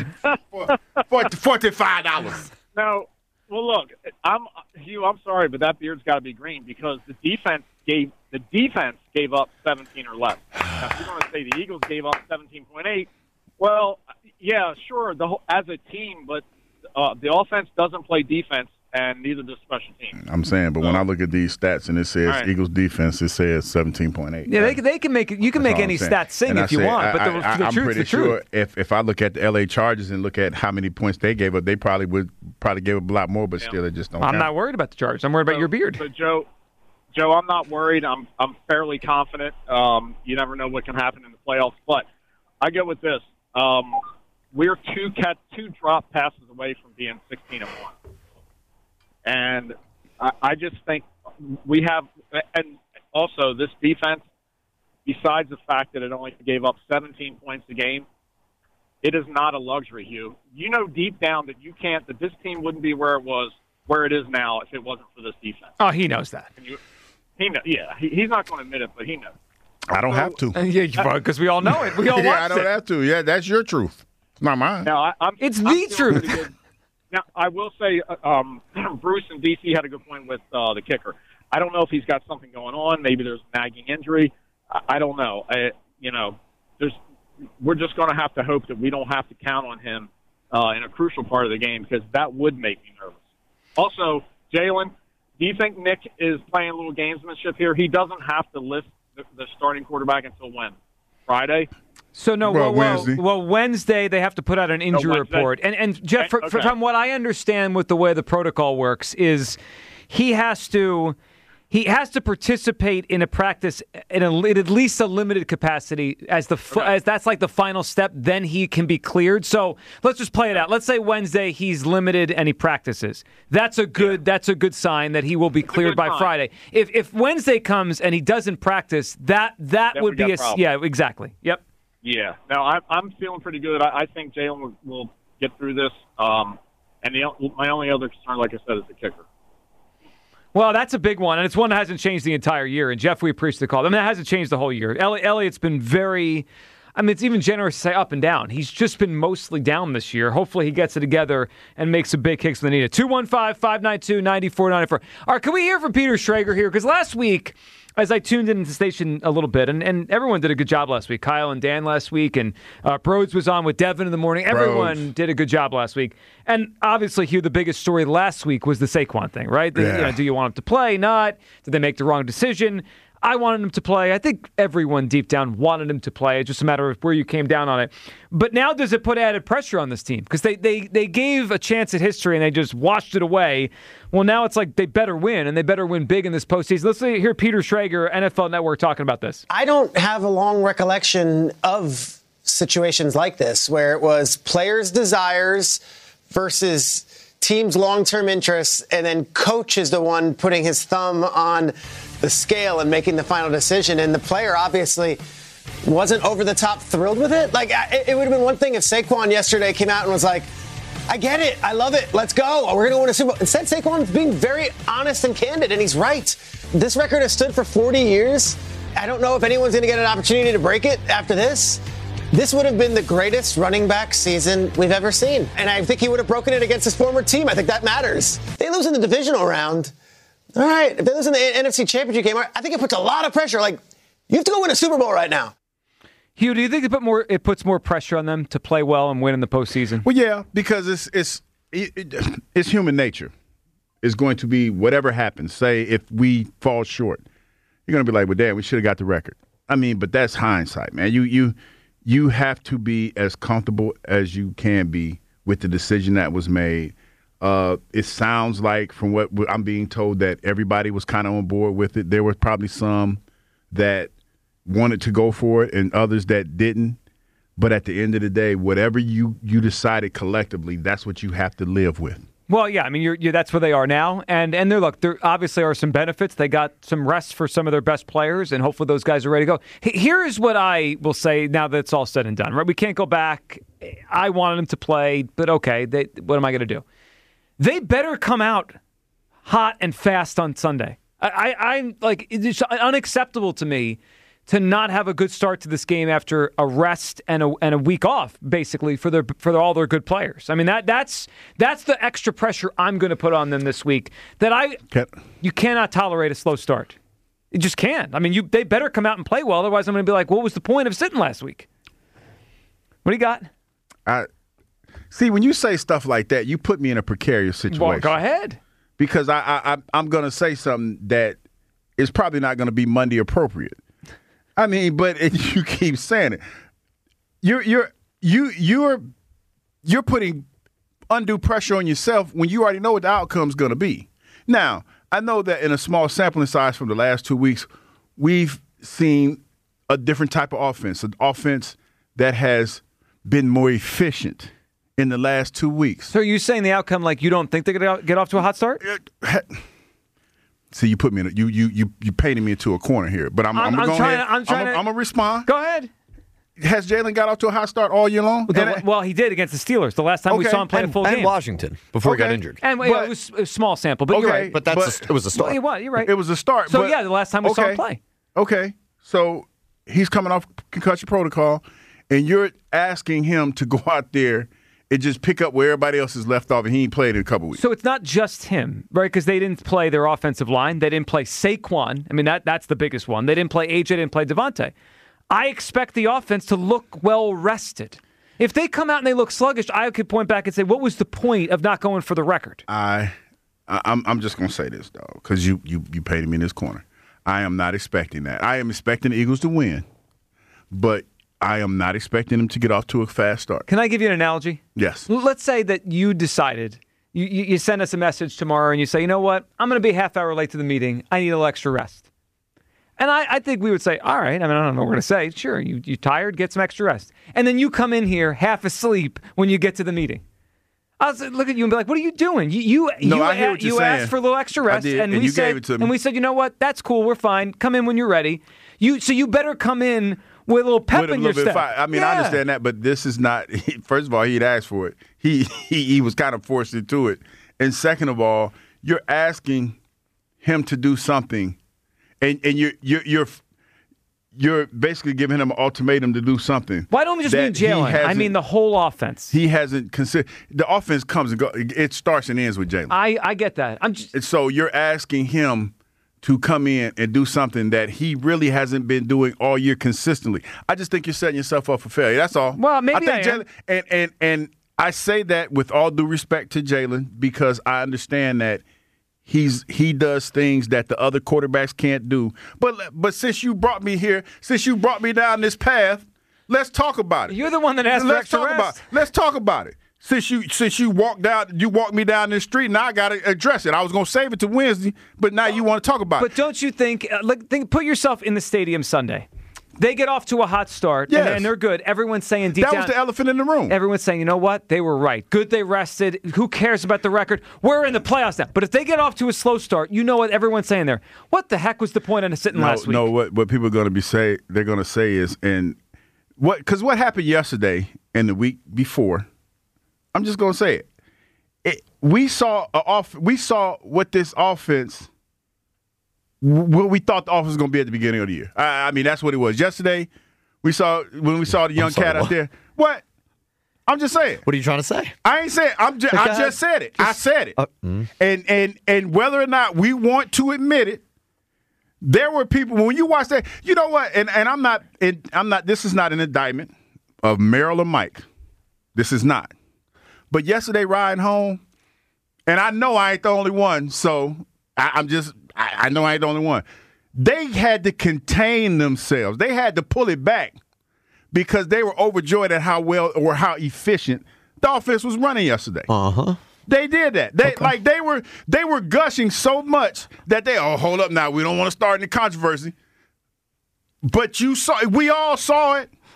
$45.
No. Well, look, Hugh, I'm sorry, but that beard's got to be green because the defense gave up 17 or less. Now, if you're going to say the Eagles gave up 17.8, well, yeah, sure, as a team, but the offense doesn't play defense, and neither does special teams.
I'm saying, but when I look at these stats and it says Eagles defense, it says 17.8.
Yeah, they can make it. You can make any stat sing if you want, but the
I'm
truth's
pretty
the
sure
truth.
if I look at the L.A. Chargers and look at how many points they gave up, they probably gave up a lot more, but still they just don't count.
I'm not worried about the Chargers. I'm worried about your beard.
But Joe, I'm not worried. I'm fairly confident. You never know what can happen in the playoffs, but I go with this. We're two drop passes away from being 16-1. And I just think we have – and also this defense, besides the fact that it only gave up 17 points a game, it is not a luxury, Hugh. You know deep down that that this team wouldn't be where it is now if it wasn't for this defense.
Oh, he knows that.
He's not going to admit it, but he knows.
I don't have to.
Yeah, because we all know it. We all watch it.
I don't have to. Yeah, that's your truth. It's not mine.
Now,
it's the truth.
Now, I will say Bruce and DC had a good point with the kicker. I don't know if he's got something going on. Maybe there's a nagging injury. I don't know. We're just going to have to hope that we don't have to count on him in a crucial part of the game because that would make me nervous. Also, Jalen, do you think Nick is playing a little gamesmanship here? He doesn't have to list the starting quarterback until when? Friday?
So, no, Wednesday they have to put out an injury report. And Jeff, from what I understand with the way the protocol works is he has to participate in a practice in at least a limited capacity as that's like the final step. Then he can be cleared. So let's just play it out. Let's say Wednesday he's limited and he practices. That's a good sign that he will be cleared by Friday. If Wednesday comes and he doesn't practice, that would be exactly. Yep.
Yeah. No, I'm feeling pretty good. I think Jalen will get through this. And my only other concern, like I said, is the kicker.
Well, that's a big one, and it's one that hasn't changed the entire year. And, Jeff, we appreciate the call. I mean, that hasn't changed the whole year. Elliott's been it's even generous to say up and down. He's just been mostly down this year. Hopefully he gets it together and makes some big kicks when they need it. 215-592-9494. All right, can we hear from Peter Schrager here? Because last week, as I tuned into the station a little bit, and everyone did a good job last week. Kyle and Dan last week, and Broads was on with Devin in the morning. Everyone did a good job last week. And obviously, Hugh, the biggest story last week was the Saquon thing, right? Do you want him to play? Not? Did they make the wrong decision? I wanted him to play. I think everyone deep down wanted him to play. It's just a matter of where you came down on it. But now does it put added pressure on this team? Because they gave a chance at history and they just washed it away. Well, now it's like they better win, and they better win big in this postseason. Let's hear Peter Schrager, NFL Network, talking about this.
I don't have a long recollection of situations like this where it was players' desires versus team's long-term interests, and then coach is the one putting his thumb on the scale and making the final decision. And the player obviously wasn't over the top thrilled with it. Like, it would have been one thing if Saquon yesterday came out and was like, I get it. I love it. Let's go. We're going to win a Super Bowl. Instead, Saquon's being very honest and candid, and he's right. This record has stood for 40 years. I don't know if anyone's going to get an opportunity to break it after this. This would have been the greatest running back season we've ever seen. And I think he would have broken it against his former team. I think that matters. If they lose in the divisional round, all right. If they lose in the NFC Championship game, I think it puts a lot of pressure. Like, you have to go win a Super Bowl right now.
Hugh, do you think it puts more pressure on them to play well and win in the postseason?
Well, yeah, because it's human nature. It's going to be whatever happens. Say if we fall short, you're going to be like, well, Dad, we should have got the record. I mean, but that's hindsight, man. You have to be as comfortable as you can be with the decision that was made. It sounds like, from what I'm being told, that everybody was kind of on board with it. There were probably some that wanted to go for it and others that didn't. But at the end of the day, whatever you decided collectively, that's what you have to live with.
Well, yeah, I mean, that's where they are now, and there obviously are some benefits. They got some rest for some of their best players, and hopefully those guys are ready to go. Here is what I will say now that it's all said and done. Right, we can't go back. I wanted them to play, but okay, what am I going to do? They better come out hot and fast on Sunday. I'm like, it's unacceptable to me to not have a good start to this game after a rest and a week off, basically, for all their good players. I mean, that's the extra pressure I'm going to put on them this week. You cannot tolerate a slow start. You just can't. I mean, they better come out and play well. Otherwise, I'm going to be like, what was the point of sitting last week? What do you got?
See, when you say stuff like that, you put me in a precarious situation.
Well, go ahead.
Because I'm going to say something that is probably not going to be Monday appropriate. I mean, but you keep saying it. You're putting undue pressure on yourself when you already know what the outcome's going to be. Now, I know that in a small sampling size from the last 2 weeks, we've seen a different type of offense, an offense that has been more efficient in the last 2 weeks.
So are you saying the outcome, like you don't think they're going to get off to a hot start?
See, you put me in you painted me into a corner here, but I'm gonna respond.
Go ahead.
Has Jalen got off to a hot start all year long?
Well, he did against the Steelers. The last time we saw him play a full game.
And Washington before he got injured.
And it was a small sample, but you're right.
But it was a start.
You're right.
It was a start.
So the last time we saw him play.
Okay, so he's coming off concussion protocol, and you're asking him to go out there and just pick up where everybody else is left off, and he ain't played in a couple weeks.
So it's not just him, right? Because they didn't play their offensive line. They didn't play Saquon. I mean, that's the biggest one. They didn't play AJ, didn't play Devontae. I expect the offense to look well-rested. If they come out and they look sluggish, I could point back and say, what was the point of not going for the record?
I'm just going to say this, though, because you painted me in this corner. I am not expecting that. I am expecting the Eagles to win, but I am not expecting them to get off to a fast start.
Can I give you an analogy?
Yes.
Let's say that you decided, you send us a message tomorrow and you say, you know what, I'm going to be a half hour late to the meeting. I need a little extra rest. And I think we would say, all right, I mean, I don't know what we're going to say. Sure, you tired, get some extra rest. And then you come in here half asleep when you get to the meeting. I'll look at you and be like, what are you doing? You asked for a little extra rest.
And
we
said, gave it to me.
And we said, you know what, that's cool, we're fine. Come in when you're ready. So you better come in with a little pep in your step.
I mean, I understand that, but this is not. First of all, he'd asked for it. He was kind of forced into it. And second of all, you're asking him to do something, and you're basically giving him an ultimatum to do something.
Why don't we just mean Jalen? I mean the whole offense.
He hasn't considered. The offense comes and goes. It starts and ends with Jalen.
I get that.
And so you're asking him to come in and do something that he really hasn't been doing all year consistently. I just think you're setting yourself up for failure. That's all.
Well, maybe
I think Jalen, and I say that with all due respect to Jalen because I understand that he does things that the other quarterbacks can't do. But since you brought me here, since you brought me down this path, let's talk about it.
You're the one that asked for extra rest.
Let's talk about it. Since you walked me down the street, now I got to address it. I was going to save it to Wednesday, but now you want to talk about it.
But don't you think, put yourself in the stadium Sunday. They get off to a hot start, and they're good. Everyone's saying deep down.
That was the elephant in the room.
Everyone's saying, you know what? They were right. Good they rested. Who cares about the record? We're in the playoffs now. But if they get off to a slow start, you know what everyone's saying there. What the heck was the point of sitting last week?
No, what people are going to they're going to say is, because what happened yesterday and the week before, I'm just going to say it. We saw what this offense, what we thought the offense was going to be at the beginning of the year. I mean, that's what it was. Yesterday, when we saw the young cat out there. What? I'm just saying.
What are you trying to say?
I ain't saying. I just said it. I said it. And whether or not we want to admit it, there were people when you watch that. You know what? And I'm not. This is not an indictment of Merrill or Mike. This is not. But yesterday, riding home, and I know I ain't the only one, so I know I ain't the only one. They had to contain themselves. They had to pull it back because they were overjoyed at how well or how efficient the offense was running yesterday.
Uh-huh.
They did that. They were gushing so much that hold up now. We don't want to start any controversy. But we all saw it.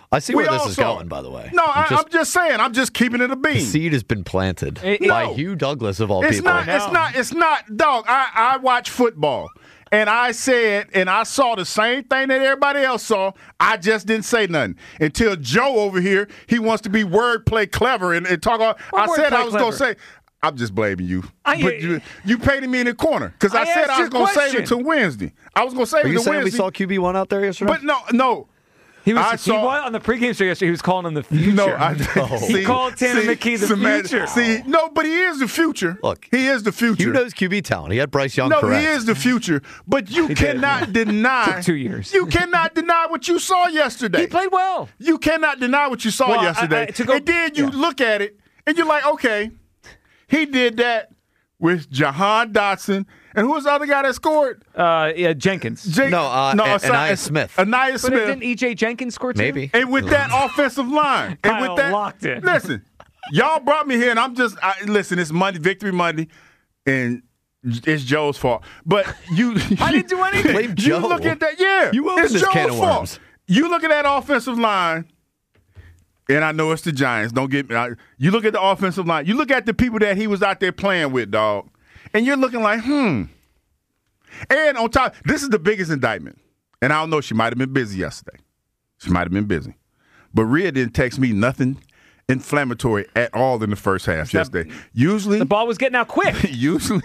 I see where this is going, by the way.
No, I'm just saying. I'm just keeping it a bean.
The seed has been planted by Hugh Douglas of all
it's
people.
It's not, dog. I watch football, and I said, and I saw the same thing that everybody else saw. I just didn't say nothing until Joe over here, he wants to be wordplay clever and talk. I said I was going to say. I'm just blaming you. But you painted me in the corner because I said I was going to save it till Wednesday. I was going to save it till Wednesday.
Are you saying we saw QB1 out there yesterday?
But no.
He on the pregame show yesterday. He was calling him the future.
No,
he called Tanner McKee the future.
But he is the future.
Look,
he is the future.
Hugh knows QB talent. He had Bryce Young.
No,
correct.
He is the future. But you cannot deny.
Took 2 years.
You cannot deny what you saw yesterday.
He played well.
You cannot deny what you saw yesterday. And then you look at it and you're like, okay, he did that with Jahan Dotson. And who was the other guy that scored?
Jenkins.
Anaya Smith.
Anaya Smith.
But didn't E.J. Jenkins score too?
Maybe.
And with that offensive line. And with that,
locked in.
Listen, y'all brought me here, and I'm just listen. It's Monday, Victory Monday, and it's Joe's fault. But
I didn't do anything.
Blame Joe.
You look at that. Yeah,
you opened this can of worms.
You look at that offensive line. And I know it's the Giants. Don't get me. You look at the offensive line. You look at the people that he was out there playing with, dog. And you're looking like, And on top, this is the biggest indictment. And I don't know, she might have been busy yesterday. She might have been busy. But Rhea didn't text me nothing inflammatory at all in the first half yesterday. Usually.
The ball was getting out quick.
Usually.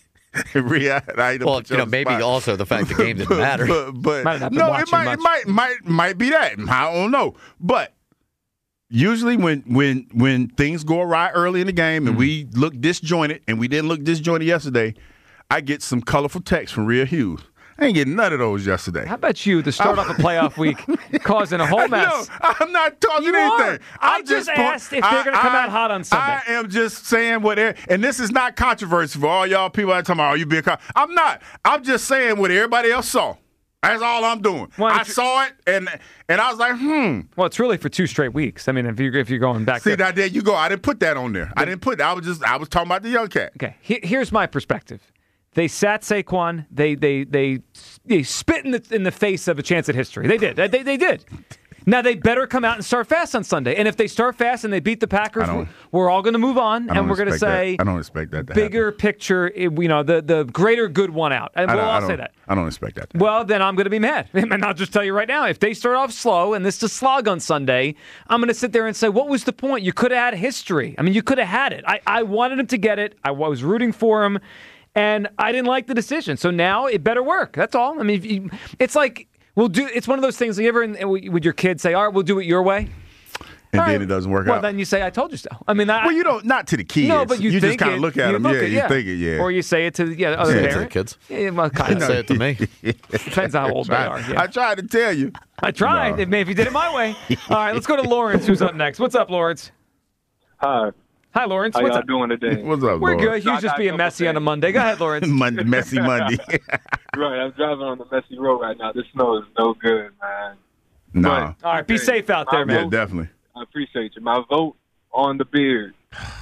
Rhea,
maybe also the fact the game didn't matter.
But no, it might be that. I don't know. But usually when things go awry early in the game and we look disjointed, and we didn't look disjointed yesterday, I get some colorful texts from Rhea Hughes. I ain't getting none of those yesterday.
How about you to start off a playoff week causing a whole mess?
No, I'm not talking anything.
I just asked if they're going to come out hot on Sunday.
I am just saying and this is not controversy for all y'all people that talking about, you being I'm not. I'm just saying what everybody else saw. That's all I'm doing. I saw it, and I was like,
Well, it's really for 2 straight weeks. I mean, if you're going back.
See, there you go. I didn't put that on there. I didn't put that. I was talking about the young cat.
Okay, here's my perspective. They sat Saquon. They spit in the face of a chance at history. They did. They did. Now, they better come out and start fast on Sunday. And if they start fast and they beat the Packers, we're all going to move on, and we're going to say,
I don't expect that to
bigger
happen.
Picture, the greater good one out. And we'll all say that.
I don't expect that.
Well, then I'm going to be mad. And I'll just tell you right now, if they start off slow and this is a slog on Sunday, I'm going to sit there and say, what was the point? You could have had history. I mean, you could have had it. I wanted him to get it. I was rooting for him, and I didn't like the decision. So now it better work. That's all. I mean, it's like, it's one of those things. You ever with your kids say, "All right, we'll do it your way,"
and then it doesn't work out.
Well, then you say, "I told you so." I mean,
you don't. Not to the kids.
No, but you
just kind of look at them. You think it. Yeah.
Or you say it to the other parents.
To the kids.
Yeah, well, kind of
say it to me.
Depends on how old they are. Yeah.
I tried to tell you.
I tried. No. If you did it my way. All right, let's go to Lawrence, who's up next. What's up, Lawrence?
Hi.
Hi, Lawrence.
How
What's
y'all doing today?
What's up,
We're
Lawrence?
good. Hugh's just being messy on a Monday. Go ahead, Lawrence.
Messy Monday.
Right, I'm driving on the messy road right now. This snow is no good, man.
No.
All right, be safe out there, man.
Yeah, definitely.
I appreciate you. My vote on the beard.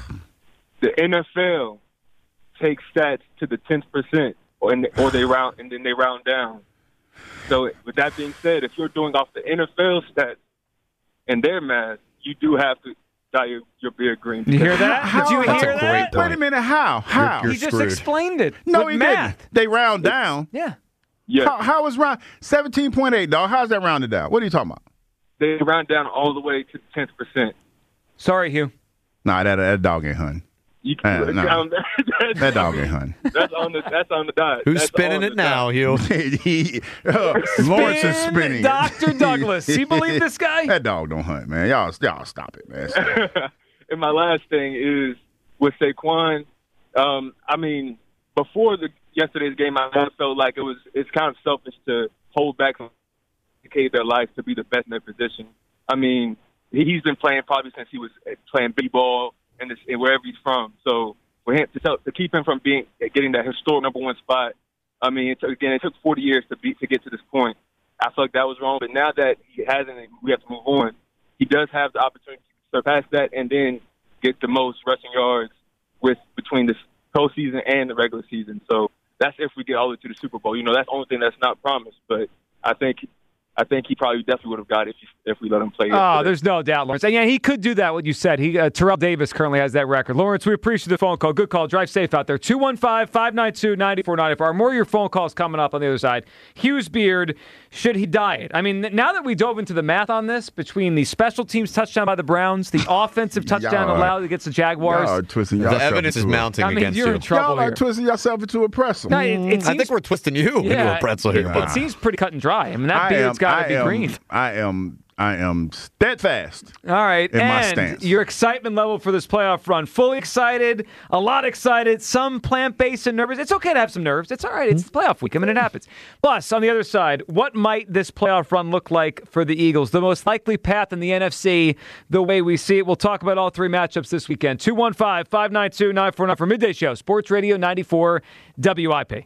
The NFL takes stats to the 10th%, or they round, and then they round down. So, with that being said, if you're doing off the NFL stats and their math, you do have to dye your beard green.
You hear that? Did you hear that?
Wait a minute. How?
He just explained it.
No, he
math.
didn't. They round down.
Yeah.
How is round 17.8, dog? How's that rounded down? What are you talking about?
They round down all the way to the 10th%.
Sorry, Hugh.
Nah, that dog ain't hunting. That dog ain't hunting.
That's on the dot.
Who's spinning it now, Hugh?
Lawrence is spinning.
Dr. Douglas. You believe this guy?
That dog don't hunt, man. Y'all stop it, man.
And my last thing is with Saquon. I mean, before yesterday's game, I felt like it's kind of selfish to hold back and dedicate their life to be the best in their position. I mean, he's been playing probably since he was playing b-ball and wherever he's from. So for him to keep him from getting that historic #1 spot, I mean, it took 40 years to get to this point. I feel like that was wrong. But now that he hasn't, we have to move on. He does have the opportunity to surpass that and then get the most rushing yards between the postseason and the regular season. So that's if we get all the way to the Super Bowl. That's the only thing that's not promised. But I think I think he probably definitely would have got it if we let him play.
Oh, there's no doubt, Lawrence. And yeah, he could do that, what you said. Terrell Davis currently has that record. Lawrence, we appreciate the phone call. Good call. Drive safe out there. 215-592-9494. More of your phone calls coming up on the other side. Hughes Beard, should he diet? I mean, now that we dove into the math on this, between the special teams touchdown by the Browns, the offensive touchdown allowed against the Jaguars.
The evidence is mounting against you.
You're in trouble
y'all
here.
are twisting yourself into a pretzel.
No, it seems,
I think we're twisting you into a pretzel here.
It seems pretty cut and dry. I mean, that beard's got to be green.
I am steadfast.
All right,
in my
and
stance.
Your excitement level for this playoff run, fully excited, a lot excited, some plant-based and nervous. It's okay to have some nerves. It's all right. It's the playoff week. I mean, it happens. Plus, on the other side, what might this playoff run look like for the Eagles? The most likely path in the NFC, the way we see it. We'll talk about all three matchups this weekend. 215-592-9494 for Midday Show, Sports Radio 94 WIP.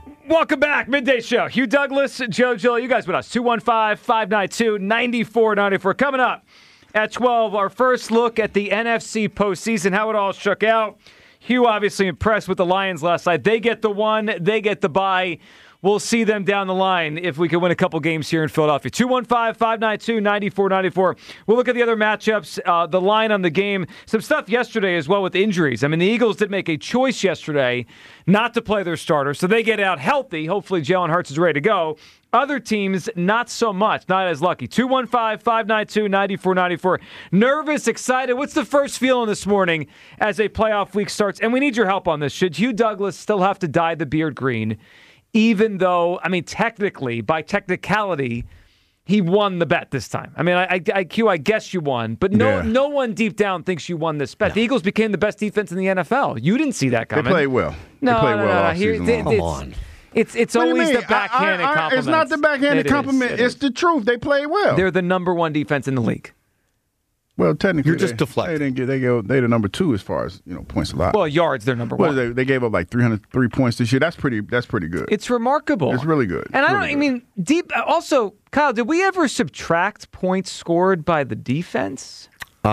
Welcome back. Midday Show. Hugh Douglas, Joe Gill. You guys with us. 215-592-9494. Coming up at 12, our first look at the NFC postseason, how it all shook out. Hugh obviously impressed with the Lions last night. They get the one. They get the bye. We'll see them down the line if we can win a couple games here in Philadelphia. 215-592-9494. We'll look at the other matchups, the line on the game. Some stuff yesterday as well with injuries. I mean, the Eagles did make a choice yesterday not to play their starter, so they get out healthy. Hopefully, Jalen Hurts is ready to go. Other teams, not so much, not as lucky. 215-592-9494. Nervous, excited. What's the first feeling this morning as a playoff week starts? And we need your help on this. Should Hugh Douglas still have to dye the beard green? Even though, I mean, technically, by technicality, he won the bet this time. I mean, I guess you won, but no one deep down thinks you won this bet. No. The Eagles became the best defense in the NFL. You didn't see that coming.
They played well. They played well all season long.
Come on. It's always the backhanded compliment.
It's not the backhanded compliment. It's the truth. They played well.
They're the number one defense in the league.
Well, technically,
you're just deflecting.
They're the number two as far as points allowed.
Well, yards, they're number one.
They gave up like 303 points this year. That's pretty good.
It's remarkable.
It's really good.
And I mean, deep. Also, Kyle, did we ever subtract points scored by the defense?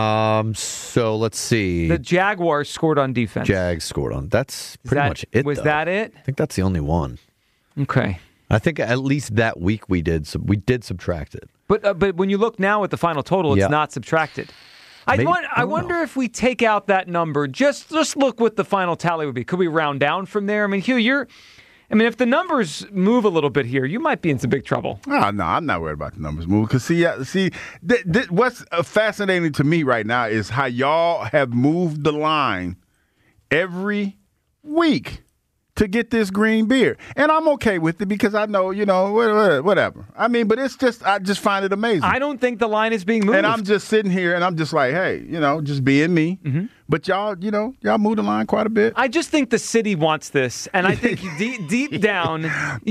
So let's see.
The Jaguars scored on defense.
Jags scored on. That's pretty much it.
Was that it?
I think that's the only one.
Okay.
I think at least that week we did subtract it.
But when you look now at the final total, it's not subtracted. I wonder if we take out that number, just look what the final tally would be. Could we round down from there? I mean, Hugh, if the numbers move a little bit here, you might be in some big trouble.
No, I'm not worried about the numbers moving. Because what's fascinating to me right now is how y'all have moved the line every week to get this green beard. And I'm okay with it because I know, whatever. I mean, but it's just, I just find it amazing.
I don't think the line is being moved.
And I'm just sitting here and I'm just like, hey, just being me. Mm-hmm. But y'all move the line quite a bit.
I just think the city wants this. And I think deep down,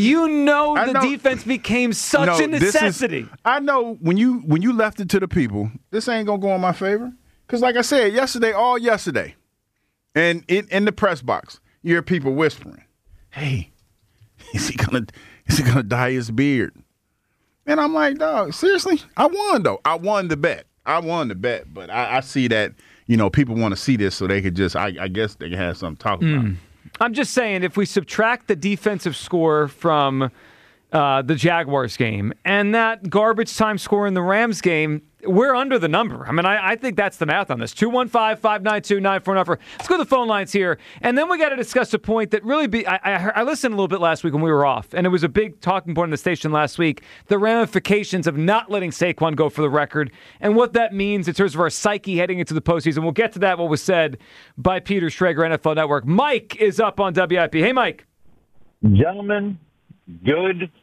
the defense became such a necessity.
I know when you left it to the people, this ain't going to go in my favor. Because like I said, all yesterday, and in the press box, you hear people whispering, hey, is he gonna dye his beard? And I'm like, dog, seriously? I won, though. I won the bet. But I see that, people want to see this so they could just, I guess they can have something to talk about.
I'm just saying, if we subtract the defensive score from the Jaguars game and that garbage time score in the Rams game, we're under the number. I mean, I think that's the math on this. 215-592-9494. Let's go to the phone lines here. And then we got to discuss a point that really I listened a little bit last week when we were off, and it was a big talking point in the station last week, the ramifications of not letting Saquon go for the record and what that means in terms of our psyche heading into the postseason. We'll get to that, what was said by Peter Schrager, NFL Network. Mike is up on WIP. Hey, Mike.
Gentlemen, good,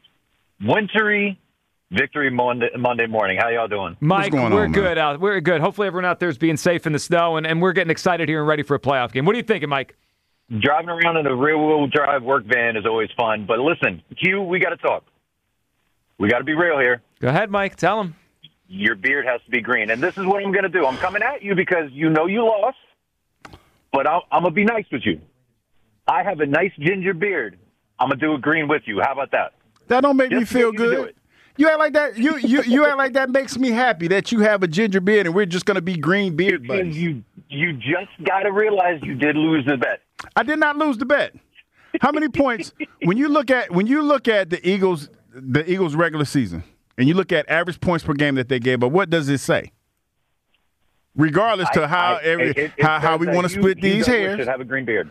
wintry victory Monday morning. How y'all doing?
Mike, we're good out. We're good. Hopefully everyone out there is being safe in the snow, and we're getting excited here and ready for a playoff game. What are you thinking, Mike?
Driving around in a rear-wheel drive work van is always fun. But listen, Hugh, we got to talk. We got to be real here.
Go ahead, Mike. Tell him.
Your beard has to be green. And this is what I'm going to do. I'm coming at you because you lost, but I'm going to be nice with you. I have a nice ginger beard. I'm going to do a green with you. How about that?
That don't make me feel good. You act like that. You act like that makes me happy that you have a ginger beard and we're just going to be green beard buddies.
You just got to realize you did lose the bet.
I did not lose the bet. How many points when you look at the Eagles regular season and you look at average points per game that they gave up? What does it say? Regardless to how we want to split these hairs,
should have a green beard.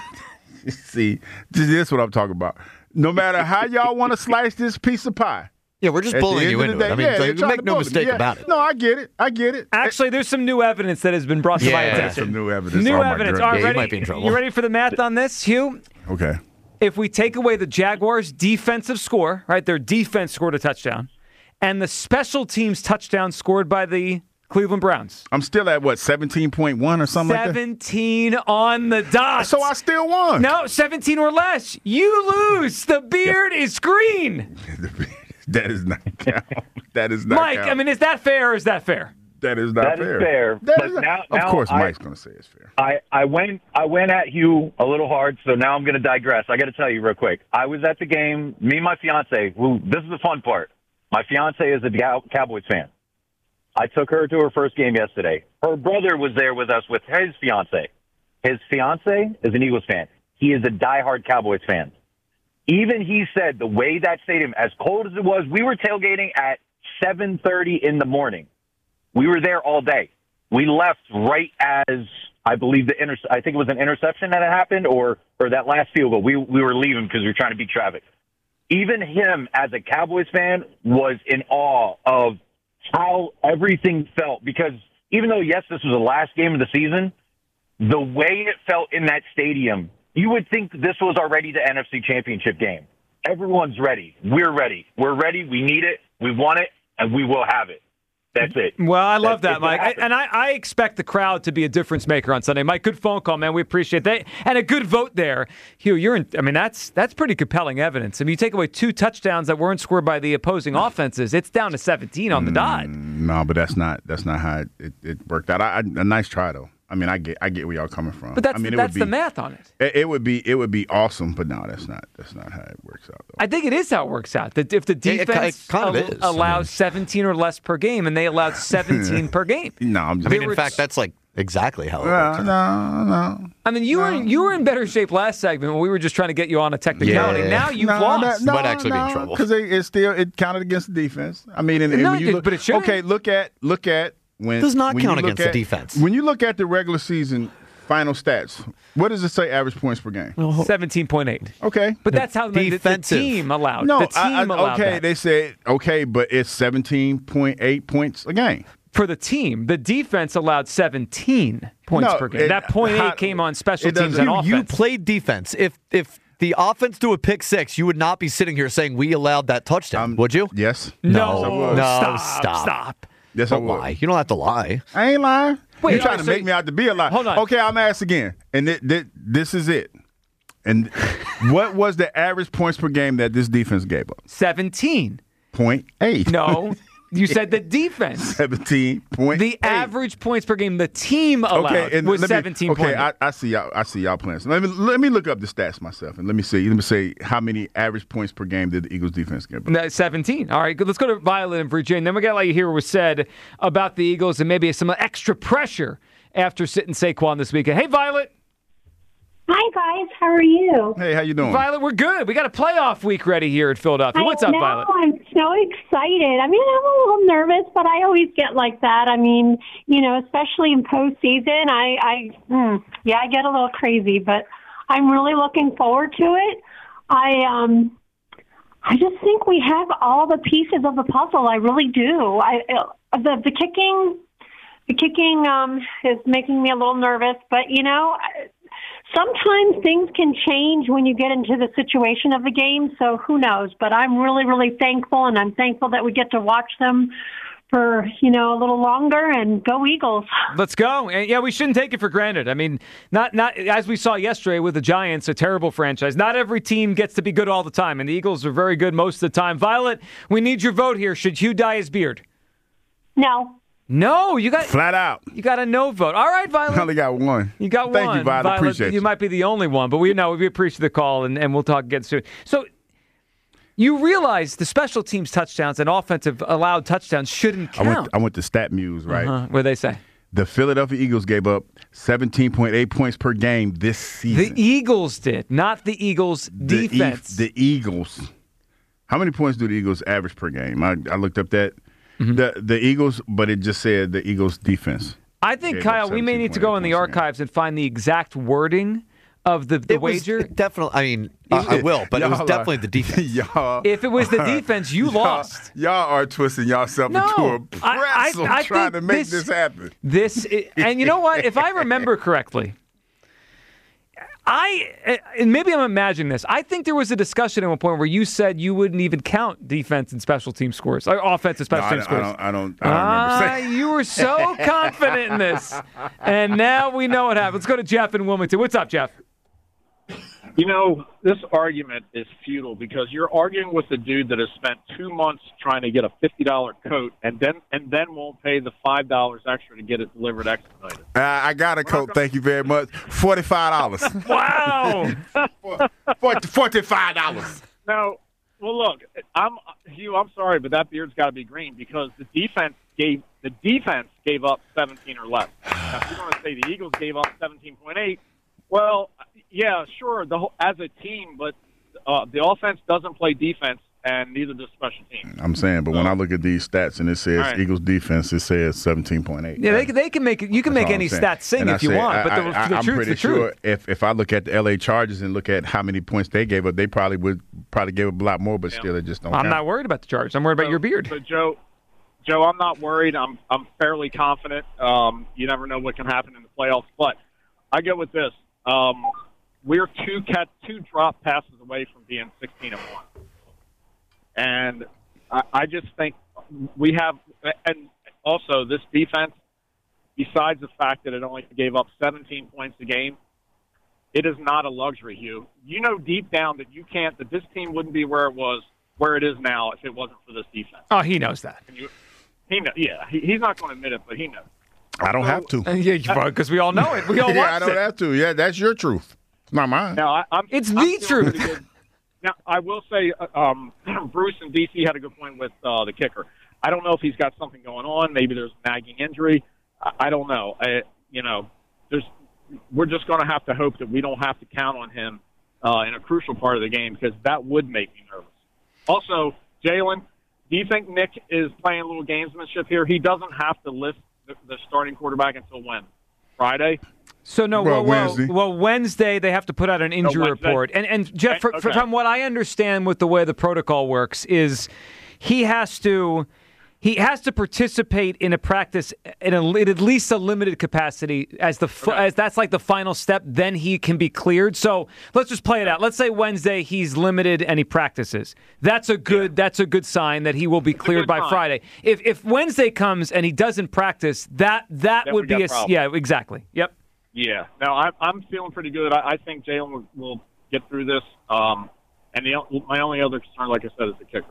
See, this is what I'm talking about. No matter how y'all want to slice this piece of pie.
Yeah, we're just bullying you into it. I mean, make no mistake about it.
No, I get it.
Actually, there's some new evidence that has been brought to my attention.
Some new evidence.
New evidence. All right,
you might be in trouble.
You ready for the math on this, Hugh?
Okay.
If we take away the Jaguars' defensive score, right, their defense scored a touchdown, and the special teams touchdown scored by the Cleveland Browns.
I'm still at, 17.1 or something like that?
17 on the dot.
So I still won.
No, 17 or less. You lose. The beard is green.
That is not count. That is not
Mike,
count.
I mean, is that fair or is that fair?
That is not fair.
That is fair. But now,
of course, Mike's going to say it's fair.
I went at Hugh a little hard, so now I'm going to digress. I got to tell you real quick. I was at the game. Me and my fiance. This is the fun part. My fiance is a Cowboys fan. I took her to her first game yesterday. Her brother was there with us with his fiance. His fiance is an Eagles fan. He is a diehard Cowboys fan. Even he said the way that stadium, as cold as it was, we were tailgating at 7:30 in the morning. We were there all day. We left right as, I believe, I think it was an interception that had happened or that last field goal. We were leaving because we were trying to beat traffic. Even him, as a Cowboys fan, was in awe of how everything felt. Because even though, yes, this was the last game of the season, the way it felt in that stadium, you would think this was already the NFC Championship game. Everyone's ready. We're ready. We're ready. We need it. We want it, and we will have it. That's it.
Well, I love that, Mike. I expect the crowd to be a difference maker on Sunday. Mike, good phone call, man. We appreciate that. And a good vote there. Hugh, that's pretty compelling evidence. I mean, you take away 2 touchdowns that weren't scored by the opposing offenses, it's down to 17 on the dot.
No, but that's not how it worked out. A nice try, though. I mean, I get where y'all coming from.
But that's the math on it.
It would be awesome, but no, that's not how it works out. Though.
I think it is how it works out. That if the defense allows 17 or less per game, and they allowed 17 per game.
No, in fact, that's like exactly how it works.
No.
I mean, you were in better shape last segment when we were just trying to get you on a technicality.
Yeah.
Now you've lost.
Might actually be in trouble
because it counted against the defense. I mean,
but it shouldn't.
Okay, look at. When,
does not count against the defense.
When you look at the regular season final stats, what does it say average points per game?
17.8.
Okay.
But that's how the team allowed.
No,
the team allowed
okay,
that.
they said, okay, but it's 17.8 points a game.
For the team, the defense allowed 17 points per game. That 0.8 came on special teams and offense.
You played defense. If the offense threw a pick six, you would not be sitting here saying we allowed that touchdown, would you?
Yes.
No.
Stop.
Yes,
don't lie. You don't have to lie.
I ain't lying.
Wait,
you're trying to make me out to be a liar.
Hold on.
Okay, I'm asked again. And this is it. And what was the average points per game that this defense gave up? 17.8.
No. You said the defense.
17.8.
The average points per game the team allowed was 17.8.
Okay, I see y'all playing. So let me look up the stats myself and let me say how many average points per game did the Eagles defense give up?
17. All right, good. Let's go to Violet in Virginia. Then we got to let you hear what was said about the Eagles and maybe some extra pressure after sitting Saquon this weekend. Hey, Violet.
Hi, guys. How are you?
Hey, how you doing?
Violet, we're good. We got a playoff week ready here at Philadelphia. What's up, Violet?
I'm so excited. I mean, I'm a little nervous, but I always get like that. I mean, especially in postseason, I get a little crazy, but I'm really looking forward to it. I just think we have all the pieces of the puzzle. I really do. The kicking is making me a little nervous, but sometimes things can change when you get into the situation of the game, so who knows? But I'm really, really thankful, and I'm thankful that we get to watch them for, a little longer, and go Eagles.
Let's go. And yeah, we shouldn't take it for granted. I mean, not as we saw yesterday with the Giants, a terrible franchise. Not every team gets to be good all the time, and the Eagles are very good most of the time. Violet, we need your vote here. Should Hugh dye his beard?
No,
you got
flat out.
You got a no vote. All right, Violet.
I only got one.
You got
Thank
one.
Thank you, Violet. Appreciate
you. Might be the only one, but we appreciate the call, and we'll talk again soon. So you realize the special teams touchdowns and offensive allowed touchdowns shouldn't count.
I went to StatMuse, right?
What did they say?
The Philadelphia Eagles gave up 17.8 points per game this season.
The Eagles did, not the Eagles' defense.
The Eagles. How many points do the Eagles average per game? I looked up that. Mm-hmm. The Eagles, but it just said the Eagles defense.
I think, Kyle, we may need to go in the archives and find the exact wording of the wager.
Definitely, I mean, I will, but it was definitely the defense.
If it was the defense, you lost.
Y'all are twisting yourself into a pretzel trying to make this happen.
And you know what? If I remember correctly, and maybe I'm imagining this. I think there was a discussion at one point where you said you wouldn't even count defense and special team scores, or offensive special team scores.
I don't remember saying.
You were so confident in this, and now we know what happened. Let's go to Jeff in Wilmington. What's up, Jeff?
You know, this argument is futile because you're arguing with a dude that has spent 2 months trying to get a $50 coat and then won't pay the $5 extra to get it delivered expedited.
I got a coat, thank you very much. $45.
Wow.
$45.
Now, well, look, I'm sorry, but that beard's got to be green because the defense gave up 17 or less. Now, if you're going to say the Eagles gave up 17.8, well, yeah, sure, as a team, but the offense doesn't play defense, and neither does special teams.
I'm saying, but when I look at these stats and it says Eagles defense, it says 17.8.
Yeah, they can make it. You can make any stat sing if you want, but the truth's the truth.
If I look at the LA Chargers and look at how many points they gave up, they probably gave up a lot more, but still they just don't.
I'm not worried about the Chargers. I'm worried about your beard.
But Joe, I'm not worried. I'm fairly confident. You never know what can happen in the playoffs, but I go with this. We're two drop passes away from being 16-1. And I just think we have – and also this defense, besides the fact that it only gave up 17 points a game, it is not a luxury, Hugh. You know deep down that that this team wouldn't be where it is now if it wasn't for this defense.
Oh, he knows that.
He knows. Yeah, he's not going to admit it, but he knows.
I don't have to.
Yeah, because we all know it. We all watch it.
I don't have to. Yeah, that's your truth. It's not mine.
Now,
it's the truth.
Now, I will say Bruce and DC had a good point with the kicker. I don't know if he's got something going on. Maybe there's a nagging injury. I don't know. We're just going to have to hope that we don't have to count on him in a crucial part of the game because that would make me nervous. Also, Jalen, do you think Nick is playing a little gamesmanship here? He doesn't have to list the starting quarterback until when? Friday?
So no,
Wednesday.
Wednesday they have to put out an injury report. And Jeff, from what I understand with the way the protocol works, is he has to participate in a practice in at least a limited capacity as that's like the final step. Then he can be cleared. So let's just play it out. Let's say Wednesday he's limited and he practices. That's a good sign that he will be cleared by Friday. If Wednesday comes and he doesn't practice, that would be exactly. Yep.
Yeah. No, I'm feeling pretty good. I think Jalen will get through this. And my only other concern, like I said, is the kicker.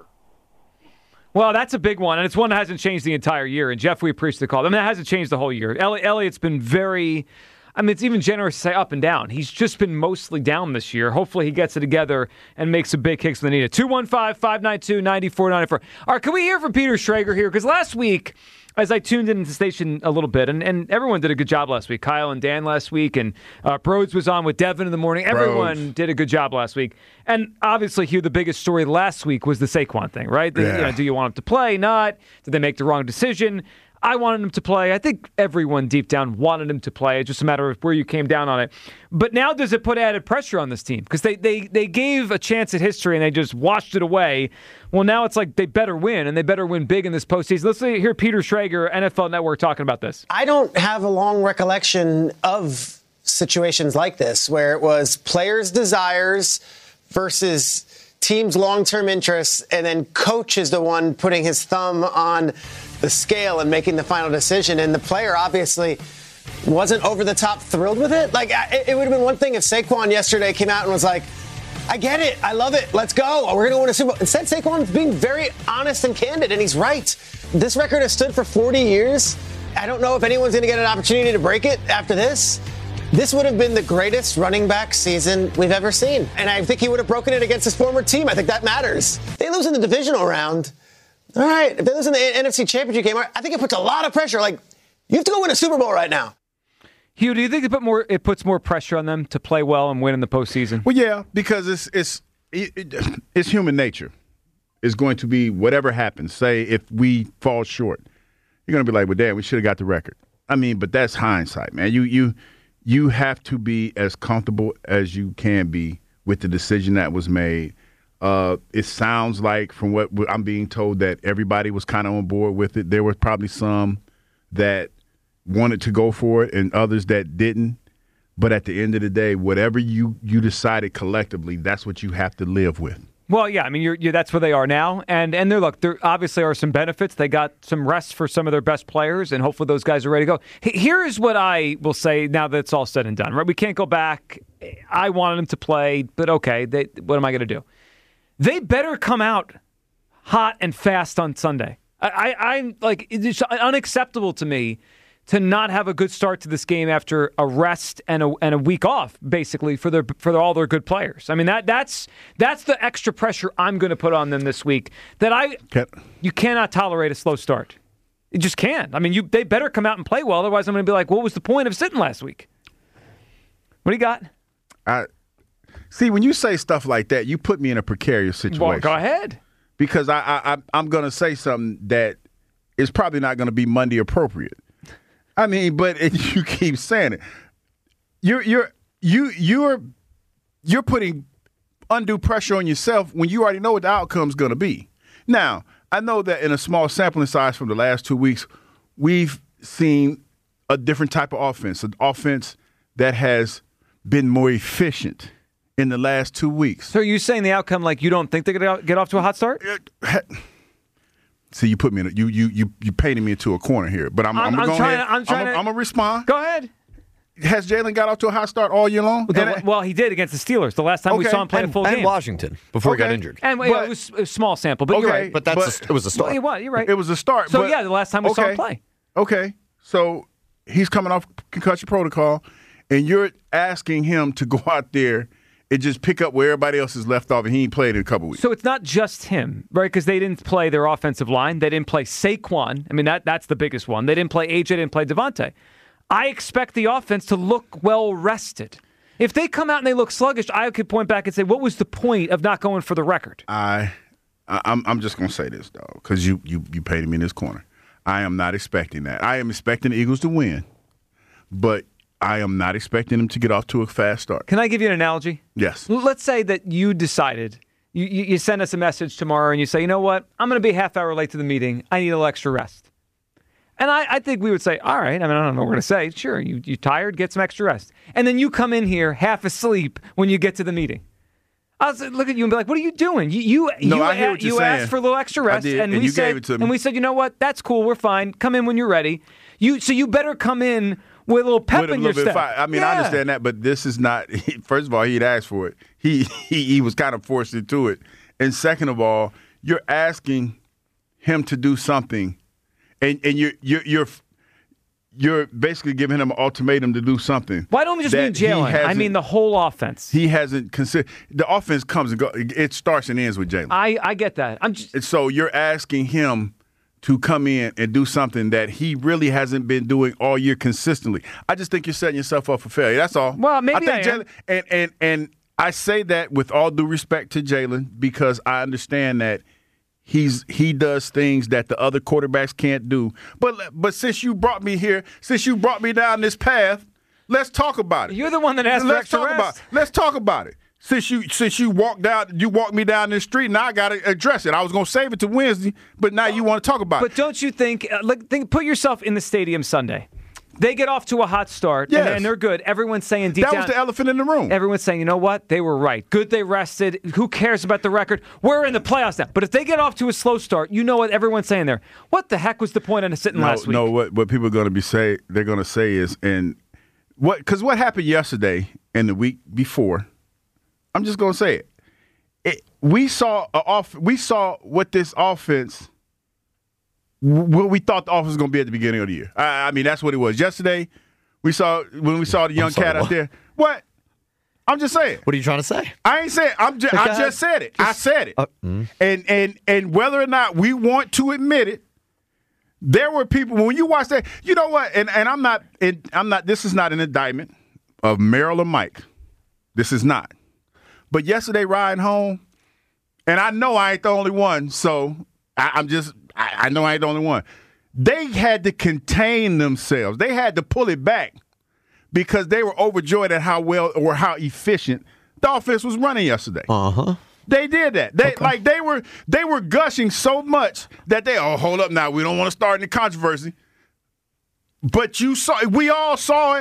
Well, that's a big one, and it's one that hasn't changed the entire year. And, Jeff, we appreciate the call. I mean, that hasn't changed the whole year. Elliott's been very – I mean, it's even generous to say up and down. He's just been mostly down this year. Hopefully he gets it together and makes some big kicks when they need it. 215-592-9494. All right, can we hear from Peter Schrager here? Because last week – as I tuned into the station a little bit, and everyone did a good job last week. Kyle and Dan last week, and Broads was on with Devin in the morning. Everyone did a good job last week. And obviously, Hugh, the biggest story last week was the Saquon thing, right? Do you want him to play? Not? Did they make the wrong decision? I wanted him to play. I think everyone deep down wanted him to play. It's just a matter of where you came down on it. But now does it put added pressure on this team? Because they gave a chance at history and they just washed it away. Well, now it's like they better win, and they better win big in this postseason. Let's hear Peter Schrager, NFL Network, talking about this.
I don't have a long recollection of situations like this where it was players' desires versus teams' long-term interests, and then coach is the one putting his thumb on the scale and making the final decision. And the player obviously wasn't over the top thrilled with it. Like, it would have been one thing if Saquon yesterday came out and was like, I get it. I love it. Let's go. We're going to win a Super Bowl. Instead, Saquon's being very honest and candid, and he's right. This record has stood for 40 years. I don't know if anyone's going to get an opportunity to break it after this. This would have been the greatest running back season we've ever seen. And I think he would have broken it against his former team. I think that matters. They lose in the divisional round. All right. If they lose in the NFC Championship game, I think it puts a lot of pressure. Like, you have to go win a Super Bowl right now.
Hugh, do you think it puts more pressure on them to play well and win in the postseason?
Well, yeah, because it's human nature. It's going to be whatever happens. Say if we fall short, you're going to be like, well, damn, we should have got the record. I mean, but that's hindsight, man. You have to be as comfortable as you can be with the decision that was made. It sounds like, from what I'm being told, that everybody was kind of on board with it. There were probably some that wanted to go for it and others that didn't. But at the end of the day, whatever you decided collectively, that's what you have to live with.
Well, yeah, I mean, that's where they are now, and there obviously are some benefits. They got some rest for some of their best players, and hopefully those guys are ready to go. Here is what I will say now that it's all said and done. Right, we can't go back. I wanted them to play, but okay, what am I going to do? They better come out hot and fast on Sunday. I'm like, it's unacceptable to me to not have a good start to this game after a rest and a week off, basically, for all their good players. I mean, that's the extra pressure I'm going to put on them this week. You cannot tolerate a slow start. You just can't. I mean, they better come out and play well. Otherwise, I'm going to be like, what was the point of sitting last week? What do you got?
See, when you say stuff like that, you put me in a precarious situation.
Well, go ahead.
Because I'm going to say something that is probably not going to be Monday appropriate. I mean, but you keep saying it. You're putting undue pressure on yourself when you already know what the outcome's going to be. Now, I know that in a small sampling size from the last 2 weeks, we've seen a different type of offense, an offense that has been more efficient in the last 2 weeks.
So are you saying the outcome, like you don't think they're going to get off to a hot start?
See, you put me in you painted me into a corner here, but I'm gonna respond.
Go ahead.
Has Jalen got off to a hot start all year long?
Well, he did against the Steelers. The last time we saw him play a full game.
And Washington before he got injured.
And it was a small sample, but you're right.
But it was a start.
You're right.
It was a start.
So the last time we saw him play.
Okay, so he's coming off concussion protocol, and you're asking him to go out there and just pick up where everybody else is left off, and he ain't played in a couple weeks.
So it's not just him, right? Because they didn't play their offensive line. They didn't play Saquon. I mean, that's the biggest one. They didn't play AJ, didn't play Devontae. I expect the offense to look well-rested. If they come out and they look sluggish, I could point back and say, what was the point of not going for the record?
I'm just going to say this, though, because you painted me in this corner. I am not expecting that. I am expecting the Eagles to win, but I am not expecting them to get off to a fast start.
Can I give you an analogy?
Yes.
Let's say that you decided, you send us a message tomorrow and you say, you know what, I'm going to be a half hour late to the meeting. I need a little extra rest. And I think we would say, all right, I mean, I don't know what we're going to say. Sure, you tired, get some extra rest. And then you come in here half asleep when you get to the meeting. I'll look at you and be like, what are you doing? You asked for a little extra rest,
and
we said, you know what, that's cool, we're fine. Come in when you're ready. So you better come in with a little pep in your step.
I understand that, but this is not. First of all, he'd asked for it. He was kind of forced into it, and second of all, you're asking him to do something, and you're basically giving him an ultimatum to do something.
Why don't we just mean Jalen? I mean the whole offense.
He hasn't considered. The offense comes and goes. It starts and ends with Jalen.
I get that.
So you're asking him to come in and do something that he really hasn't been doing all year consistently. I just think you're setting yourself up for failure. That's all.
Well, maybe
I think Jalen, and I say that with all due respect to Jalen because I understand that he does things that the other quarterbacks can't do. But since you brought me here, since you brought me down this path, let's talk about it.
You're the one that asked for extra rest.
Let's talk about it. Since you walked me down this street, now I got to address it. I was going to save it to Wednesday, but now you want to talk about it.
But don't you think, put yourself in the stadium Sunday. They get off to a hot start, and they're good. Everyone's saying deep down.
That was the elephant in the room.
Everyone's saying, you know what? They were right. Good they rested. Who cares about the record? We're in the playoffs now. But if they get off to a slow start, you know what everyone's saying there. What the heck was the point of sitting last week?
No, what people are going to they're going to say is, because what happened yesterday and the week before, I'm just going to say it. We saw what this offense, what we thought the offense was going to be at the beginning of the year. I mean, that's what it was. Yesterday, when we saw the young cat out there. What? I'm just saying.
What are you trying to say?
I ain't saying. I just said it. I said it. And whether or not we want to admit it, there were people when you watch that. You know what? And I'm not. This is not an indictment of Merrill or Mike. This is not. But yesterday, riding home, and I know I ain't the only one, so I know I ain't the only one. They had to contain themselves. They had to pull it back because they were overjoyed at how well or how efficient the offense was running yesterday.
Uh-huh.
They did that. They were gushing so much that hold up now, we don't want to start any controversy. But we all saw it.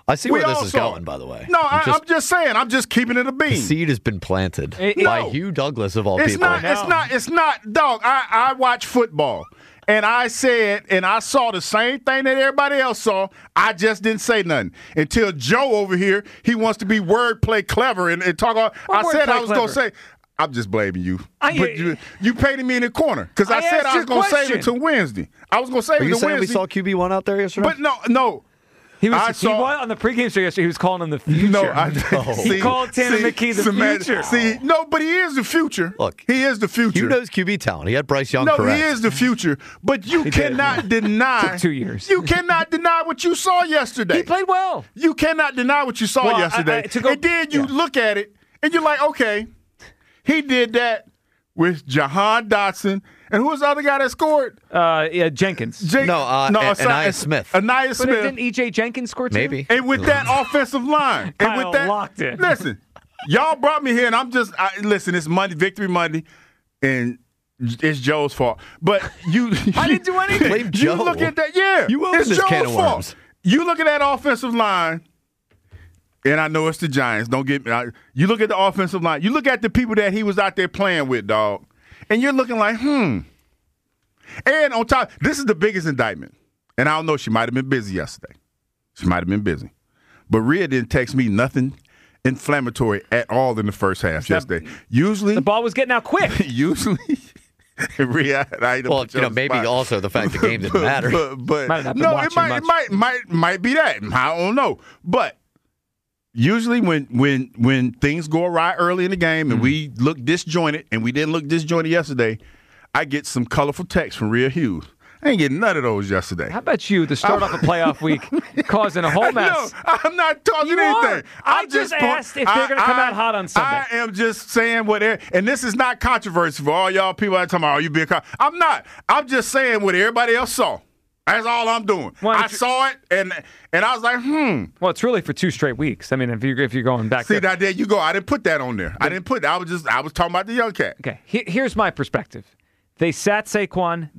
I see where this is going, by the way.
No, I'm just saying. I'm just keeping it a bean.
The seed has been planted by Hugh Douglas of all people.
It's not, dog. I watch football. And I said, and I saw the same thing that everybody else saw. I just didn't say nothing until Joe over here, he wants to be wordplay clever and talk about. I said I was going to say, I'm just blaming you. But you painted me in the corner because I said I was going to save it till Wednesday. I was going to save it till Wednesday.
Are you saying we saw QB1 out there yesterday?
But no.
He on the pregame show yesterday. He was calling him the future.
No,
he called Tanner McKee the future.
But he is the future.
Look,
he is the future.
Hugh knows QB talent. He had Bryce Young.
No, he is the future. But you cannot deny.
It took 2 years.
You cannot deny what you saw yesterday.
He played well.
You cannot deny what you saw yesterday. And then you look at it and you're like, okay, he did that with Jahan Dotson. And who was the other guy that scored?
Jenkins.
Anaya Smith.
Anaya Smith.
But didn't E.J. Jenkins score too?
Maybe.
And with that offensive line.
Kyle
and with that,
locked in.
Listen, y'all brought me here, and I'm just listen. It's Monday, Victory Monday, and it's Joe's fault. But
I didn't do anything.
Blame Joe.
You look at that. Yeah,
you opened this can of worms.
You look at that offensive line. And I know it's the Giants. Don't get me. You look at the offensive line. You look at the people that he was out there playing with, dog. And you're looking like, And on top, this is the biggest indictment. And I don't know, she might have been busy yesterday. She might have been busy. But Rhea didn't text me nothing inflammatory at all in the first half yesterday. Usually.
The ball was getting out quick.
Usually. Rhea,
maybe also the fact the game didn't matter.
But no, it might be that. I don't know. But usually when things go awry early in the game and we look disjointed, and we didn't look disjointed yesterday, I get some colorful texts from Rhea Hughes. I ain't getting none of those yesterday.
How about you to start off a playoff week causing a whole mess?
No, I'm not causing anything.
I just asked if they're going to come out hot on Sunday.
I am just saying and this is not controversy for all y'all people that talking about, you being I'm not. I'm just saying what everybody else saw. That's all I'm doing. I saw it, and I was like,
Well, it's really for 2 straight weeks. I mean, if you're going back.
See, there you go. I didn't put that on there. I didn't put that. I was talking about the young cat.
Okay, here's my perspective. They sat Saquon.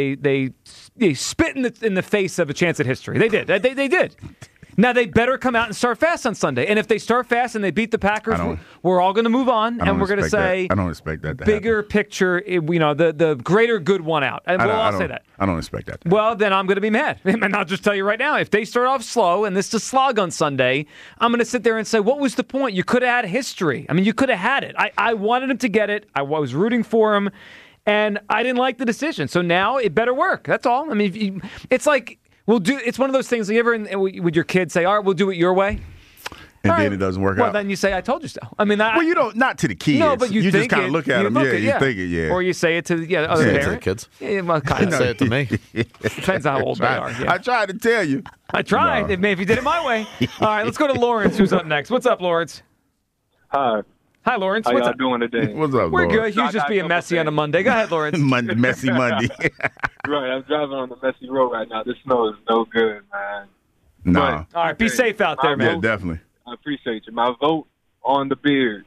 They spit in the face of a chance at history. They did. They did. Now, they better come out and start fast on Sunday. And if they start fast and they beat the Packers, we're all going to move on, and we're going to say,
I don't expect that to
bigger
happen.
Picture, the greater good won out. And I'll say that.
I don't expect that.
Well, then I'm going to be mad. And I'll just tell you right now, if they start off slow and this is a slog on Sunday, I'm going to sit there and say, what was the point? You could have had history. I mean, you could have had it. I wanted him to get it. I was rooting for him, and I didn't like the decision. So now it better work. That's all. I mean, it's like, it's one of those things. You ever with your kids say, "All right, we'll do it your way,"
and then it doesn't work out.
Well, then you say, "I told you so." I mean,
you don't. Not to the kids.
No, but you
just kind of look at them. You think it. Yeah.
Or you say it to the other parents.
To the kids.
Yeah, well, kind of.
Say it to me.
Depends on how old they are. Yeah.
I tried to tell you.
I tried. No. If you did it my way. All right, let's go to Lawrence, who's up next. What's up, Lawrence?
Hi.
Hi, Lawrence.
How
What's
y'all
up?
doing today?
What's up,
We're
Lawrence?
good. Hugh's just being messy on a Monday. Go ahead, Lawrence.
Messy Monday.
Right, I'm driving on the messy road right now. This snow is no good, man.
No.
All right, be safe out there, man.
Yeah, definitely.
I appreciate you. My vote on the beard.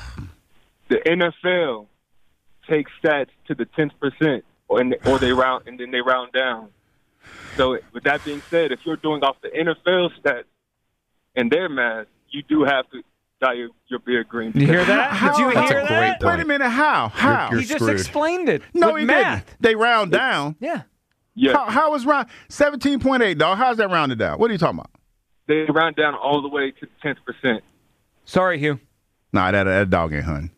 The NFL takes stats to the 10th%, or they round and then they round down. So, with that being said, if you're doing off the NFL stats and their math, you do have to dye your beard green.
You hear that? Did you hear that?
Wait a minute. How?
He just explained it.
No,
with
he
math.
didn't. They round down.
Yeah.
How is round 17.8, dog? How's that rounded down? What are you talking about?
They round down all the way to the 10th%.
Sorry, Hugh.
Nah, that dog ain't hunting.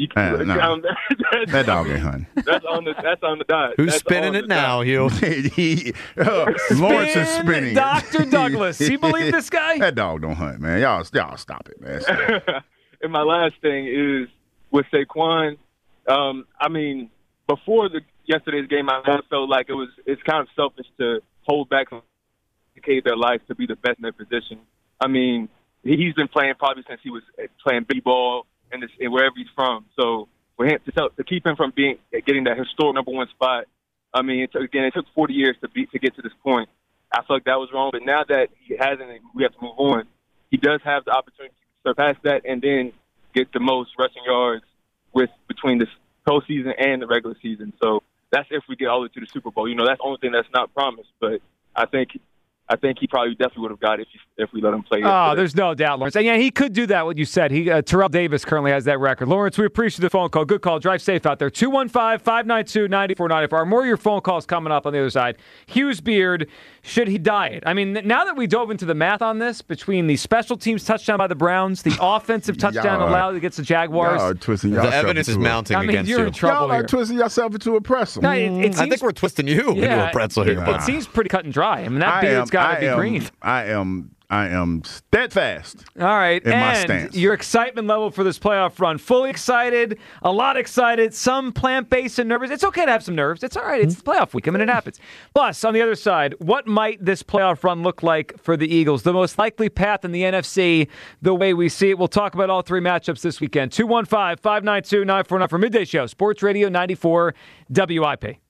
That dog ain't hunting.
That's on the dot.
Who's spinning it now, Hugh?
Lawrence is spinning
Dr. Douglas. You believe this guy?
That dog don't hunt, man. Y'all stop it, man.
And my last thing is with Saquon. I mean, before yesterday's game, I felt like it's kind of selfish to hold back and dedicate their life to be the best in their position. I mean, he's been playing probably since he was playing b-ball and wherever he's from. So for him to keep him from getting that historic #1 spot, I mean, it took 40 years to get to this point. I feel like that was wrong. But now that he hasn't, we have to move on. He does have the opportunity to surpass that and then get the most rushing yards between the postseason and the regular season. So that's if we get all the way to the Super Bowl. That's the only thing that's not promised. But I think I think he probably definitely would have got it if we let him play.
Oh, there's no doubt, Lawrence. And yeah, he could do that, what you said. Terrell Davis currently has that record. Lawrence, we appreciate the phone call. Good call. Drive safe out there. 215-592-9494. More of your phone calls coming up on the other side. Hughes Beard, should he diet? I mean, now that we dove into the math on this, between the special teams touchdown by the Browns, the offensive touchdown allowed against the Jaguars.
The evidence is mounting against you.
You're in trouble
y'all
here.
are twisting yourself into a pretzel.
No, I
think we're twisting you into a pretzel here.
It seems pretty cut and dry. I mean, that beard's got to be green.
I am steadfast.
All right,
in my
and
stance.
Your excitement level for this playoff run, fully excited, a lot excited, some plant-based and nervous. It's okay to have some nerves. It's all right. It's playoff week. I mean, it happens. Plus, on the other side, what might this playoff run look like for the Eagles? The most likely path in the NFC, the way we see it. We'll talk about all three matchups this weekend. 215-592-9494 for Midday Show, Sports Radio 94 WIP.